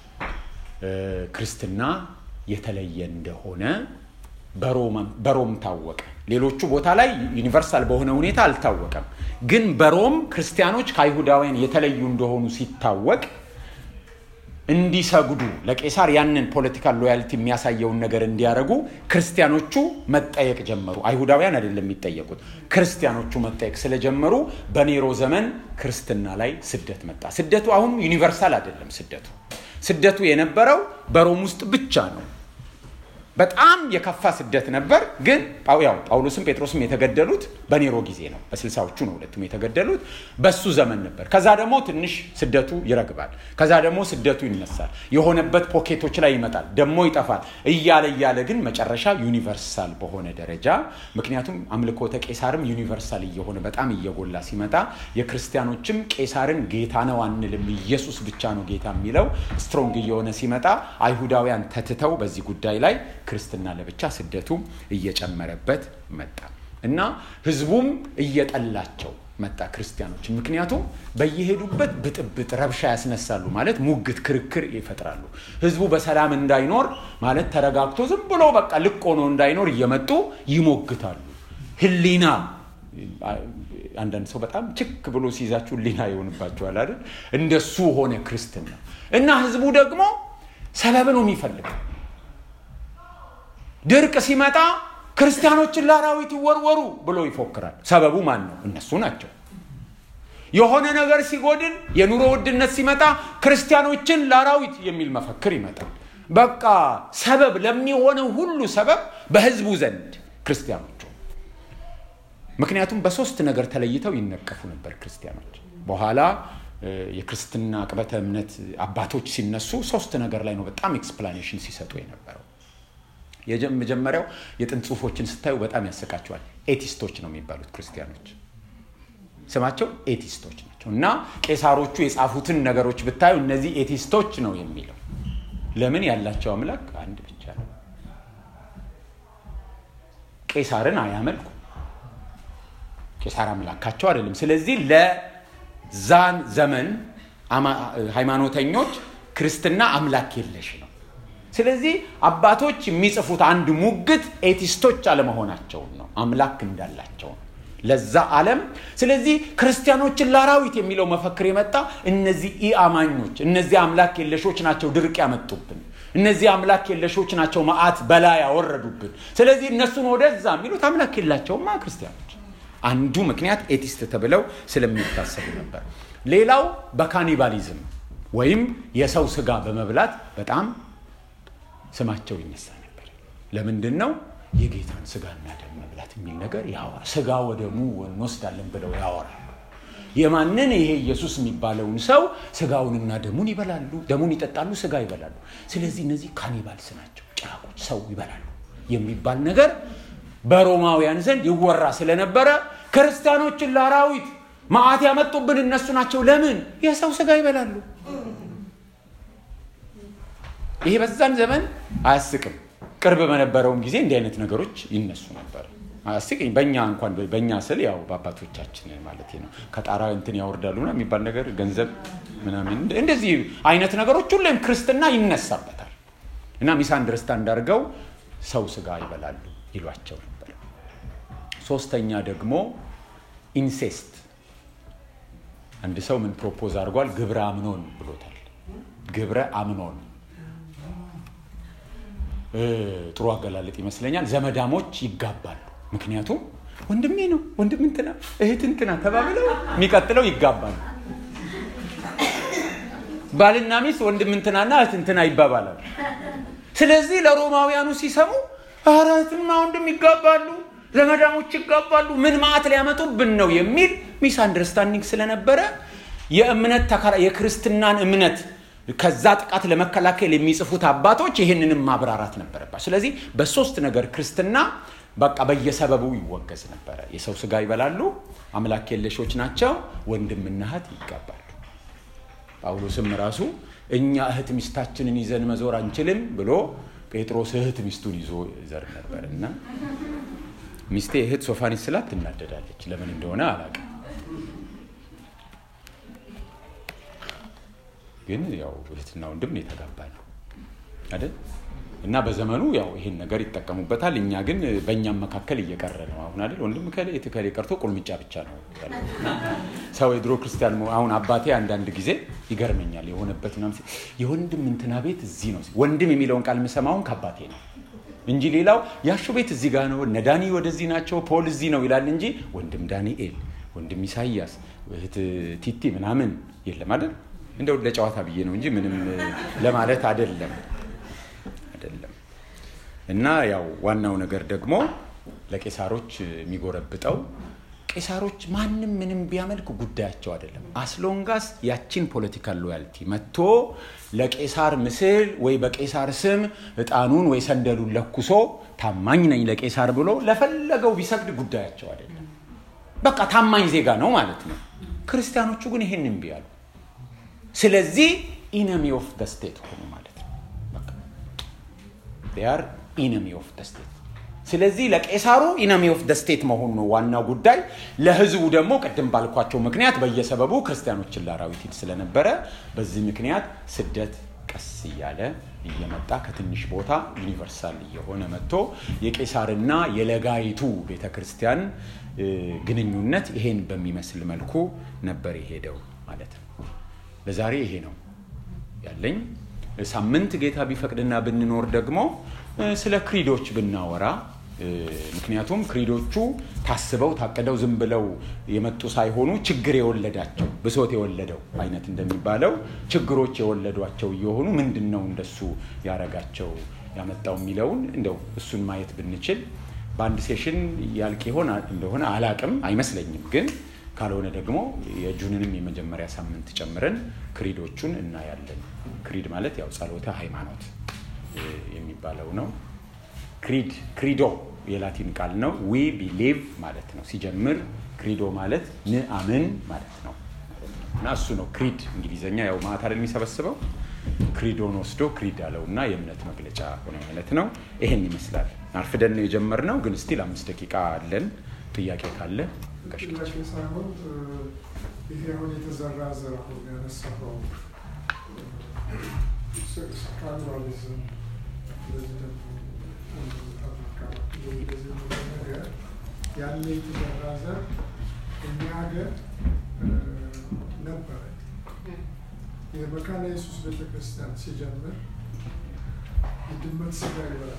ክርስትና የተለየ እንደሆነ በሮም ታወቀ። ሌሎቹ ቦታ ላይ ዩኒቨርሳል በሆነ ሁኔታ አልታወቀም። ግን በሮም ክርስቲያኖች ከአይሁዳውያን የተለዩ እንደሆኑ ሲታወቅ እንዲሰግዱ ለቄሳር ያንን ፖለቲካል ሎያልቲ የሚያሳየውን ነገር እንዲያረጉ ክርስቲያኖቹ መጠየቅ ጀመሩ። አይሁዳውያን አይደለም የሚጠየቁት፣ ክርስቲያኖቹ መጠየቅ ስለጀመሩ በኔሮ ዘመን ክርስትና ላይ ስደት መጣ። ስደቱ አሁን ዩኒቨርሳል አይደለም። ስደቱ የነበረው በሮም ውስጥ ብቻ ነው። በጣም የከፋ ስደት ነበር። ግን ጳውሎስም ጴጥሮስም የተገደሉት በኔሮ ጊዜ ነው። በ60ዎቹ ነው ሁለቱም የተገደሉት። በሱ ዘመን ነበር። ከዛ ደግሞ ትንሽ ስደቱ ይረግባል። ከዛ ደግሞ ስደቱ ይነሳል። የሆነበት ፖኬቶች ላይ ይመጣል፣ ደግሞ ይጠፋል እያለ ግን መጨረሻ ዩኒቨርሳል በሆነ ደረጃ፣ ምክንያቱም አምልኮተ ቄሳርም ዩኒቨርሳል እየሆነ በጣም እየጎላ ሲመጣ የክርስቲያኖችም ቄሳርን ጌታ ነው አንልም፣ ኢየሱስ ብቻ ነው ጌታ የሚለው ስትሮንግ እየሆነ ሲመጣ አይሁዳውያን ተትተው በዚህ ጉዳይ ላይ ክርስትና ለብቻ ስደቱ እየጨመረበት መጣ እና ህዝቡም እየጠላቸው መጣ ክርስቲያኖች። ምክንያቱም በየሄዱበት ብጥብጥ ረብሻ ያስነሳሉ ማለት ሙግት ክርክር ይፈጥራሉ። ህዝቡ በሰላም እንዳይኖር ማለት ተረጋግቶ ዝም ብሎ በቃ ልቅ ሆኖ እንዳይኖር እየመጡ ይሞግታሉ። ህሊና አንዳንድ ሰው በጣም ችክ ብሎ ሲይዛችሁ ህሊና ይሆንባችኋል አይደል? እንደሱ ሆነ ክርስትና እና ህዝቡ ደግሞ ሰበብ ነው የሚፈልገው። ድርቅ ሲመጣ ክርስቲያኖችን ለአራዊት ይወርወሩ ብሎ ይፎክራል። ሰበቡ ማን ነው? እነሱ ናቸው። የሆነ ነገር ሲጎድል የኑሮ ውድነት ሲመጣ ክርስቲያኖችን ላራዊት የሚል መፈክር ይመጣል። በቃ ሰበብ ለሚሆነው ሁሉ ሰበብ በህዝቡ ዘንድ ክርስቲያኖች። ምክንያቱም በሶስት ነገር ተለይተው ይነቀፉ ነበር ክርስቲያኖች። በኋላ የክርስትና አቅበተ እምነት አባቶች ሲነሱ ሶስት ነገር ላይ ነው በጣም ኤክስፕላኔሽን ሲሰጡ የነበረው። የመጀመሪያው የጥንት ጽሁፎችን ስታዩ በጣም ያሰቃቸዋል። ኤቲስቶች ነው የሚባሉት ክርስቲያኖች። ስማቸው ኤቲስቶች ናቸው። እና ቄሳሮቹ የጻፉትን ነገሮች ብታዩ እነዚህ ኤቲስቶች ነው የሚለው። ለምን? ያላቸው አምላክ አንድ ብቻ ነው። ቄሳርን አያመልኩ። ቄሳር አምላካቸው አይደለም። ስለዚህ ለዛን ዘመን ሃይማኖተኞች ክርስትና አምላክ የለሽ ነው። ስለዚህ አባቶች የሚጽፉት አንድ ሙግት ኤቲስቶች አለመሆናቸው ነው፣ አምላክ እንዳላቸው ነው ለዛ ዓለም። ስለዚህ ክርስቲያኖችን ላራዊት የሚለው መፈክር የመጣ እነዚህ ኢአማኞች፣ እነዚህ አምላክ የለሾች ናቸው ድርቅ ያመጡብን፣ እነዚህ አምላክ የለሾች ናቸው መዓት በላይ ያወረዱብን። ስለዚህ እነሱን ወደዛ የሚሉት አምላክ የላቸውማ ክርስቲያኖች። አንዱ ምክንያት ኤቲስት ተብለው ስለሚታሰቡ ነበር። ሌላው በካኒባሊዝም ወይም የሰው ስጋ በመብላት በጣም ስማቸው ይነሳ ነበር። ለምንድን ነው? የጌታን ስጋና ደም መብላት የሚል ነገር ያወራ፣ ስጋ ወደሙ እንወስዳለን ብለው ያወራሉ። የማንን? ይሄ ኢየሱስ የሚባለውን ሰው ስጋውንና ደሙን ይበላሉ፣ ደሙን ይጠጣሉ፣ ስጋ ይበላሉ። ስለዚህ እነዚህ ካኒባልስ ናቸው፣ ጭራቆች፣ ሰው ይበላሉ የሚባል ነገር በሮማውያን ዘንድ ይወራ ስለነበረ ክርስቲያኖችን ላራዊት መዓት ያመጡብን እነሱ ናቸው። ለምን? የሰው ስጋ ይበላሉ። ይሄ በዛን ዘመን አያስቅም። ቅርብ በነበረውም ጊዜ እንዲህ አይነት ነገሮች ይነሱ ነበር። አያስቅኝ። በእኛ እንኳን በእኛ ስል ያው በአባቶቻችን ማለት ነው ከጣራ እንትን ያወርዳሉና የሚባል ነገር ገንዘብ ምናምን እንደዚህ አይነት ነገሮች ሁሌም ክርስትና ይነሳበታል። እና ሚስ አንደርስታንድ አድርገው ሰው ስጋ ይበላሉ ይሏቸው ነበር። ሶስተኛ ደግሞ ኢንሴስት። አንድ ሰው ምን ፕሮፖዝ አድርጓል? ግብረ አምኖን ብሎታል። ግብረ አምኖን ጥሩ አገላለጥ ይመስለኛል። ዘመዳሞች ይጋባሉ። ምክንያቱም ወንድሜ ነው፣ ወንድም እንትና፣ እህት እንትና ተባብለው የሚቀጥለው ይጋባሉ። ባልና ሚስት ወንድም እንትናና እህት እንትና ይባባላሉ። ስለዚህ ለሮማውያኑ ሲሰሙ አራትና ወንድም ይጋባሉ፣ ዘመዳሞች ይጋባሉ፣ ምን ማዕት ሊያመጡብን ነው የሚል ሚስ አንደርስታንዲንግ ስለነበረ የእምነት የክርስትናን እምነት ከዛ ጥቃት ለመከላከል የሚጽፉት አባቶች ይሄንንም ማብራራት ነበረባቸው። ስለዚህ በሶስት ነገር ክርስትና በቃ በየሰበቡ ይወገዝ ነበር። የሰው ስጋ ይበላሉ፣ አምላክ የለሾች ናቸው፣ ወንድምና እህት ይጋባሉ። ጳውሎስም ራሱ እኛ እህት ሚስታችንን ይዘን መዞር አንችልም ብሎ ጴጥሮስ እህት ሚስቱን ይዞ ይዘር ነበርና ሚስቴ እህት ሶፋኒስ ስላት ትናደዳለች። ለምን እንደሆነ አላውቅም። ግን ያው እህትና ወንድም ነው የተጋባሉ አይደል? እና በዘመኑ ያው ይሄን ነገር ይተቀሙበታል። እኛ ግን በእኛም መካከል እየቀረ ነው አሁን አይደል? ወንድም ከሌ ቀርቶ ቁልምጫ ብቻ ነው ያለው። ሰው የድሮ ክርስቲያን አሁን አባቴ አንዳንድ ጊዜ ይገርመኛል የሆነበት ምናምን የወንድም እንትና ቤት እዚህ ነው። ወንድም የሚለውን ቃል የምሰማው ከአባቴ ነው እንጂ ሌላው ያሹ ቤት እዚህ ጋር ነው፣ ነዳኒ ወደዚህ ናቸው፣ ፖል እዚህ ነው ይላል እንጂ ወንድም ዳንኤል፣ ወንድም ኢሳይያስ፣ እህት ቲቲ ምናምን የለም አይደል? እንደው ለጨዋታ ብዬ ነው እንጂ ምንም ለማለት አይደለም። እና ያው ዋናው ነገር ደግሞ ለቄሳሮች የሚጎረብጠው ቄሳሮች ማንንም ምንም ቢያመልክ ጉዳያቸው አይደለም። አስሎንጋስ ያቺን ፖለቲካል ሎያልቲ መጥቶ ለቄሳር ምስል ወይ በቄሳር ስም እጣኑን ወይ ሰንደሉን ለኩሶ ታማኝ ነኝ ለቄሳር ብሎ ለፈለገው ቢሰግድ ጉዳያቸው አይደለም። በቃ ታማኝ ዜጋ ነው ማለት ነው። ክርስቲያኖቹ ግን ይሄንን ቢያሉ ስለዚህ ኢነሚ ኦፍ ዘ ስቴት ሆኑ ማለት ነው። በቃ they are enemy of the state። ስለዚህ ለቄሳሩ ኢነሚ ኦፍ ዘ ስቴት መሆኑ ነው ዋናው ጉዳይ። ለህዝቡ ደግሞ ቀደም ባልኳቸው ምክንያት በየሰበቡ ክርስቲያኖችን ላራዊት ስለነበረ በዚህ ምክንያት ስደት ቀስ እያለ እየመጣ ከትንሽ ቦታ ዩኒቨርሳል እየሆነ መጥቶ የቄሳርና የለጋይቱ ቤተክርስቲያን ግንኙነት ይሄን በሚመስል መልኩ ነበር የሄደው ማለት ነው። ለዛሬ ይሄ ነው ያለኝ። ሳምንት ጌታ ቢፈቅድና ብንኖር ደግሞ ስለ ክሪዶች ብናወራ ምክንያቱም ክሪዶቹ ታስበው ታቀደው ዝም ብለው የመጡ ሳይሆኑ ችግር የወለዳቸው ብሶት የወለደው አይነት እንደሚባለው ችግሮች የወለዷቸው እየሆኑ ምንድነው እንደሱ ያረጋቸው ያመጣው የሚለውን እንደው እሱን ማየት ብንችል በአንድ ሴሽን ያልቅ ይሆን እንደሆነ አላቅም አይመስለኝም ግን ካልሆነ ደግሞ የጁንንም የመጀመሪያ ሳምንት ጨምረን ክሪዶቹን እናያለን ክሪድ ማለት ያው ጸሎተ ሃይማኖት የሚባለው ነው ክሪዶ የላቲን ቃል ነው we believe ማለት ነው ሲጀምር ክሪዶ ማለት ንአምን ማለት ነው እና እሱ ነው ክሪድ እንግሊዘኛ ያው ማታረል የሚሰበስበው ክሪዶን ወስዶ ክሪድ አለውና የእምነት መግለጫ ሆነ ማለት ነው ይሄን ይመስላል አርፍደን ነው የጀመርነው ግን ስቲል 5 ደቂቃ አለን ጥያቄ ካለ ከሽላሽ ሳይሆን ይሄ አሁን የተዘራ ዘር አሁን ያነሳው ስካንዳሊዝም ፕሬዚደንት ያኔ የተዘራ ዘር እኛ ሀገር ነበረ የመካነ ኢየሱስ ቤተክርስቲያን ሲጀምር የድመት ስጋ ይበላል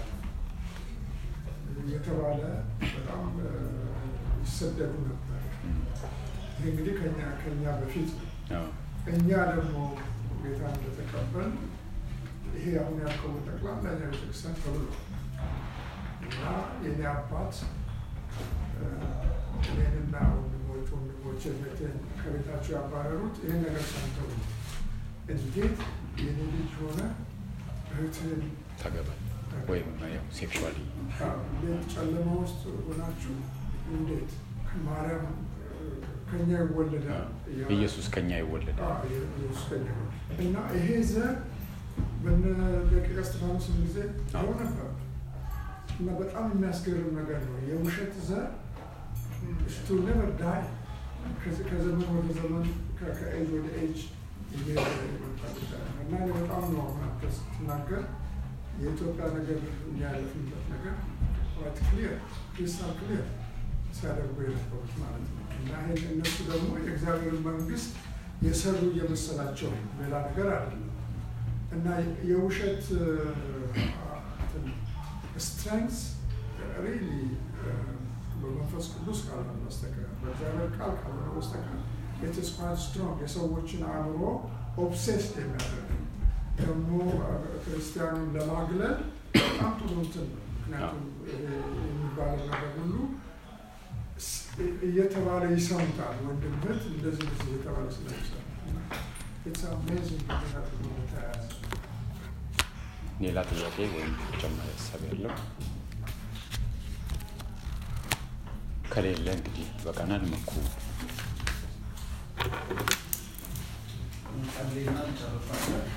የተባለ በጣም ይሰደዱ ነበር ይሄ እንግዲህ ከኛ በፊት እኛ ደግሞ ጌታ እንደተቀበል ይሄ አሁን ያልከው ጠቅላላ ቤተክርስቲያን ተብሎ እና የኔ አባት እኔንና ወንድሞቼ ከቤታቸው ያባረሩት ይሄን ነገር ሰምተው እንዴት የኔ ልጅ ሆነ እህትን ታገባል ወይም ሴክሹዋሊ ጨለማ ውስጥ ሆናችሁ እንዴት ማርያም ከኛ ይወለዳል ኢየሱስ ከኛ ይወለዳል ኢየሱስ ከኛ እና ይሄ ዘር በደቂቀ እስጢፋኖስ ጊዜ አሁን ነበር እና በጣም የሚያስገርም ነገር ነው የውሸት ዘር እስቱ never die ከዘመን ወደ ዘመን ከኤጅ ወደ ኤጅ እና በጣም ነው ማለት ተናገር የኢትዮጵያ ነገር ያለፈበት ነገር quite clear crystal clear ሲያደርጉ የነበሩት ማለት ነው እና እነሱ ደግሞ የእግዚአብሔር መንግስት የሰሩ የመሰላቸው ሌላ ነገር አይደለም እና የውሸት strengths really በመንፈስ ቅዱስ ካልሆነ በስተቀር በእግዚአብሔር ቃል ካልሆነ በስተቀር it is quite strong የሰዎችን አእምሮ ኦብሴስድ የሚያደርግ ደግሞ ክርስቲያኑን ለማግለል በጣም ጥሩ እንትን ነው ምክንያቱም የሚባለው ነገር ሁሉ እየተባለ ይሰሙታል ወንድምት እንደዚህ እየተባለ ስለሚሰሙ it's amazing that ሌላ ጥያቄ ወይም ተጨማሪ ሀሳብ ያለው ከሌለ እንግዲህ በቃናል መኩ ቀሌናን ጨርሳለን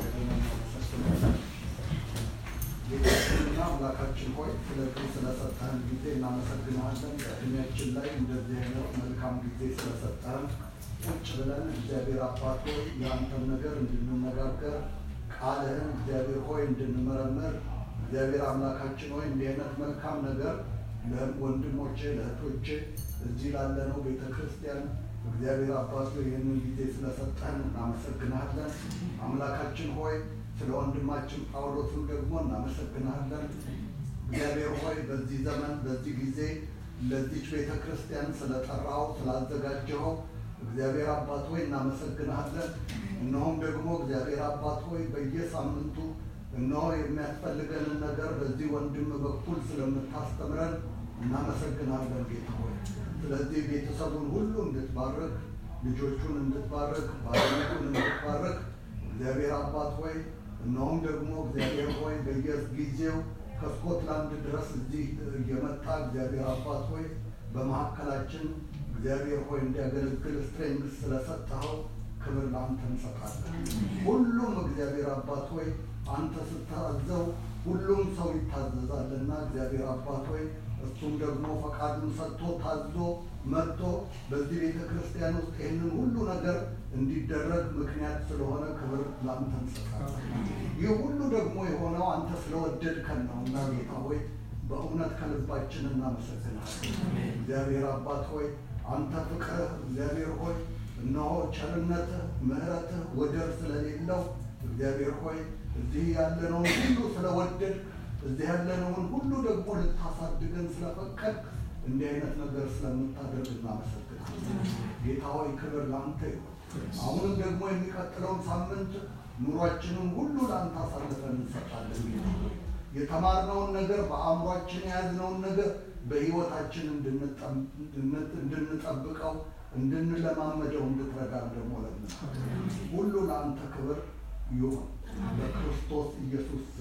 የጌታና አምላካችን ሆይ ስለሰጠን ጊዜ እናመሰግናለን በእድሜያችን ላይ እንደዚህ አይነት መልካም ጊዜ ስለሰጠን ቁጭ ብለን እግዚአብሔር አባት ሆይ የአንተን ነገር እንድንነጋገር ቃልህን እግዚአብሔር ሆይ እንድንመረምር እግዚአብሔር አምላካችን ሆይ እንዲህ አይነት መልካም ነገር ለወንድሞቼ ለእህቶቼ እዚህ ላለነው ቤተክርስቲያን እግዚአብሔር አባት ሆይ ይህንን ጊዜ ስለሰጠን እናመሰግናለን አምላካችን ሆይ ስለ ወንድማችን ጳውሎስን ደግሞ እናመሰግናለን እግዚአብሔር ሆይ በዚህ ዘመን በዚህ ጊዜ ለዚህ ቤተክርስቲያን ስለጠራው ስላዘጋጀው እግዚአብሔር አባት ሆይ እናመሰግናለን እነሆም ደግሞ እግዚአብሔር አባት ሆይ በየሳምንቱ እነሆ የሚያስፈልገንን ነገር በዚህ ወንድም በኩል ስለምታስተምረን እናመሰግናለን ጌታ ሆይ ስለዚህ ቤተሰቡን ሁሉ እንድትባርክ ልጆቹን እንድትባርክ ባለቤቱን እንድትባርክ እግዚአብሔር አባት ሆይ እነሆም ደግሞ እግዚአብሔር ሆይ በየጊዜው ከስኮትላንድ ድረስ እዚህ እየመጣ እግዚአብሔር አባት ሆይ በመካከላችን እግዚአብሔር ሆይ እንዲያገለግል ስትሬንግስ ስለሰጠኸው ክብር ለአንተ እንሰጣለን ሁሉም እግዚአብሔር አባት ሆይ አንተ ስታዘው ሁሉም ሰው ይታዘዛልና እግዚአብሔር አባት ሆይ እሱም ደግሞ ፈቃዱን ሰጥቶ ታዞ መጥቶ በዚህ ቤተክርስቲያን ውስጥ ይህንን ሁሉ ነገር እንዲደረግ ምክንያት ስለሆነ ክብር ለአንተ እንሰጣለን ይህ ሁሉ ደግሞ የሆነው አንተ ስለወደድከን ነውና ጌታ ሆይ በእውነት ከልባችን እናመሰግናለን እግዚአብሔር አባት ሆይ አንተ ፍቅርህ እግዚአብሔር ሆይ እነሆ ቸርነትህ ምሕረትህ ወደር ስለሌለው እግዚአብሔር ሆይ እዚህ ያለነው ሁሉ ስለወደድ እዚህ ያለነውን ሁሉ ደግሞ ልታሳድገን ስለፈቀድ እንዲህ አይነት ነገር ስለምታደርግ እናመሰግናለን። ጌታ ሆይ ክብር ላንተ ይሁን። አሁንም ደግሞ የሚቀጥለውን ሳምንት ኑሯችንን ሁሉ ላንተ አሳልፈን እንሰጣለን። የተማርነውን ነገር በአእምሯችን የያዝነውን ነገር በሕይወታችን እንድንጠብቀው እንድንለማመደው እንድትረዳን ደግሞ ለምን ሁሉ ለአንተ ክብር ይሁን በክርስቶስ ኢየሱስ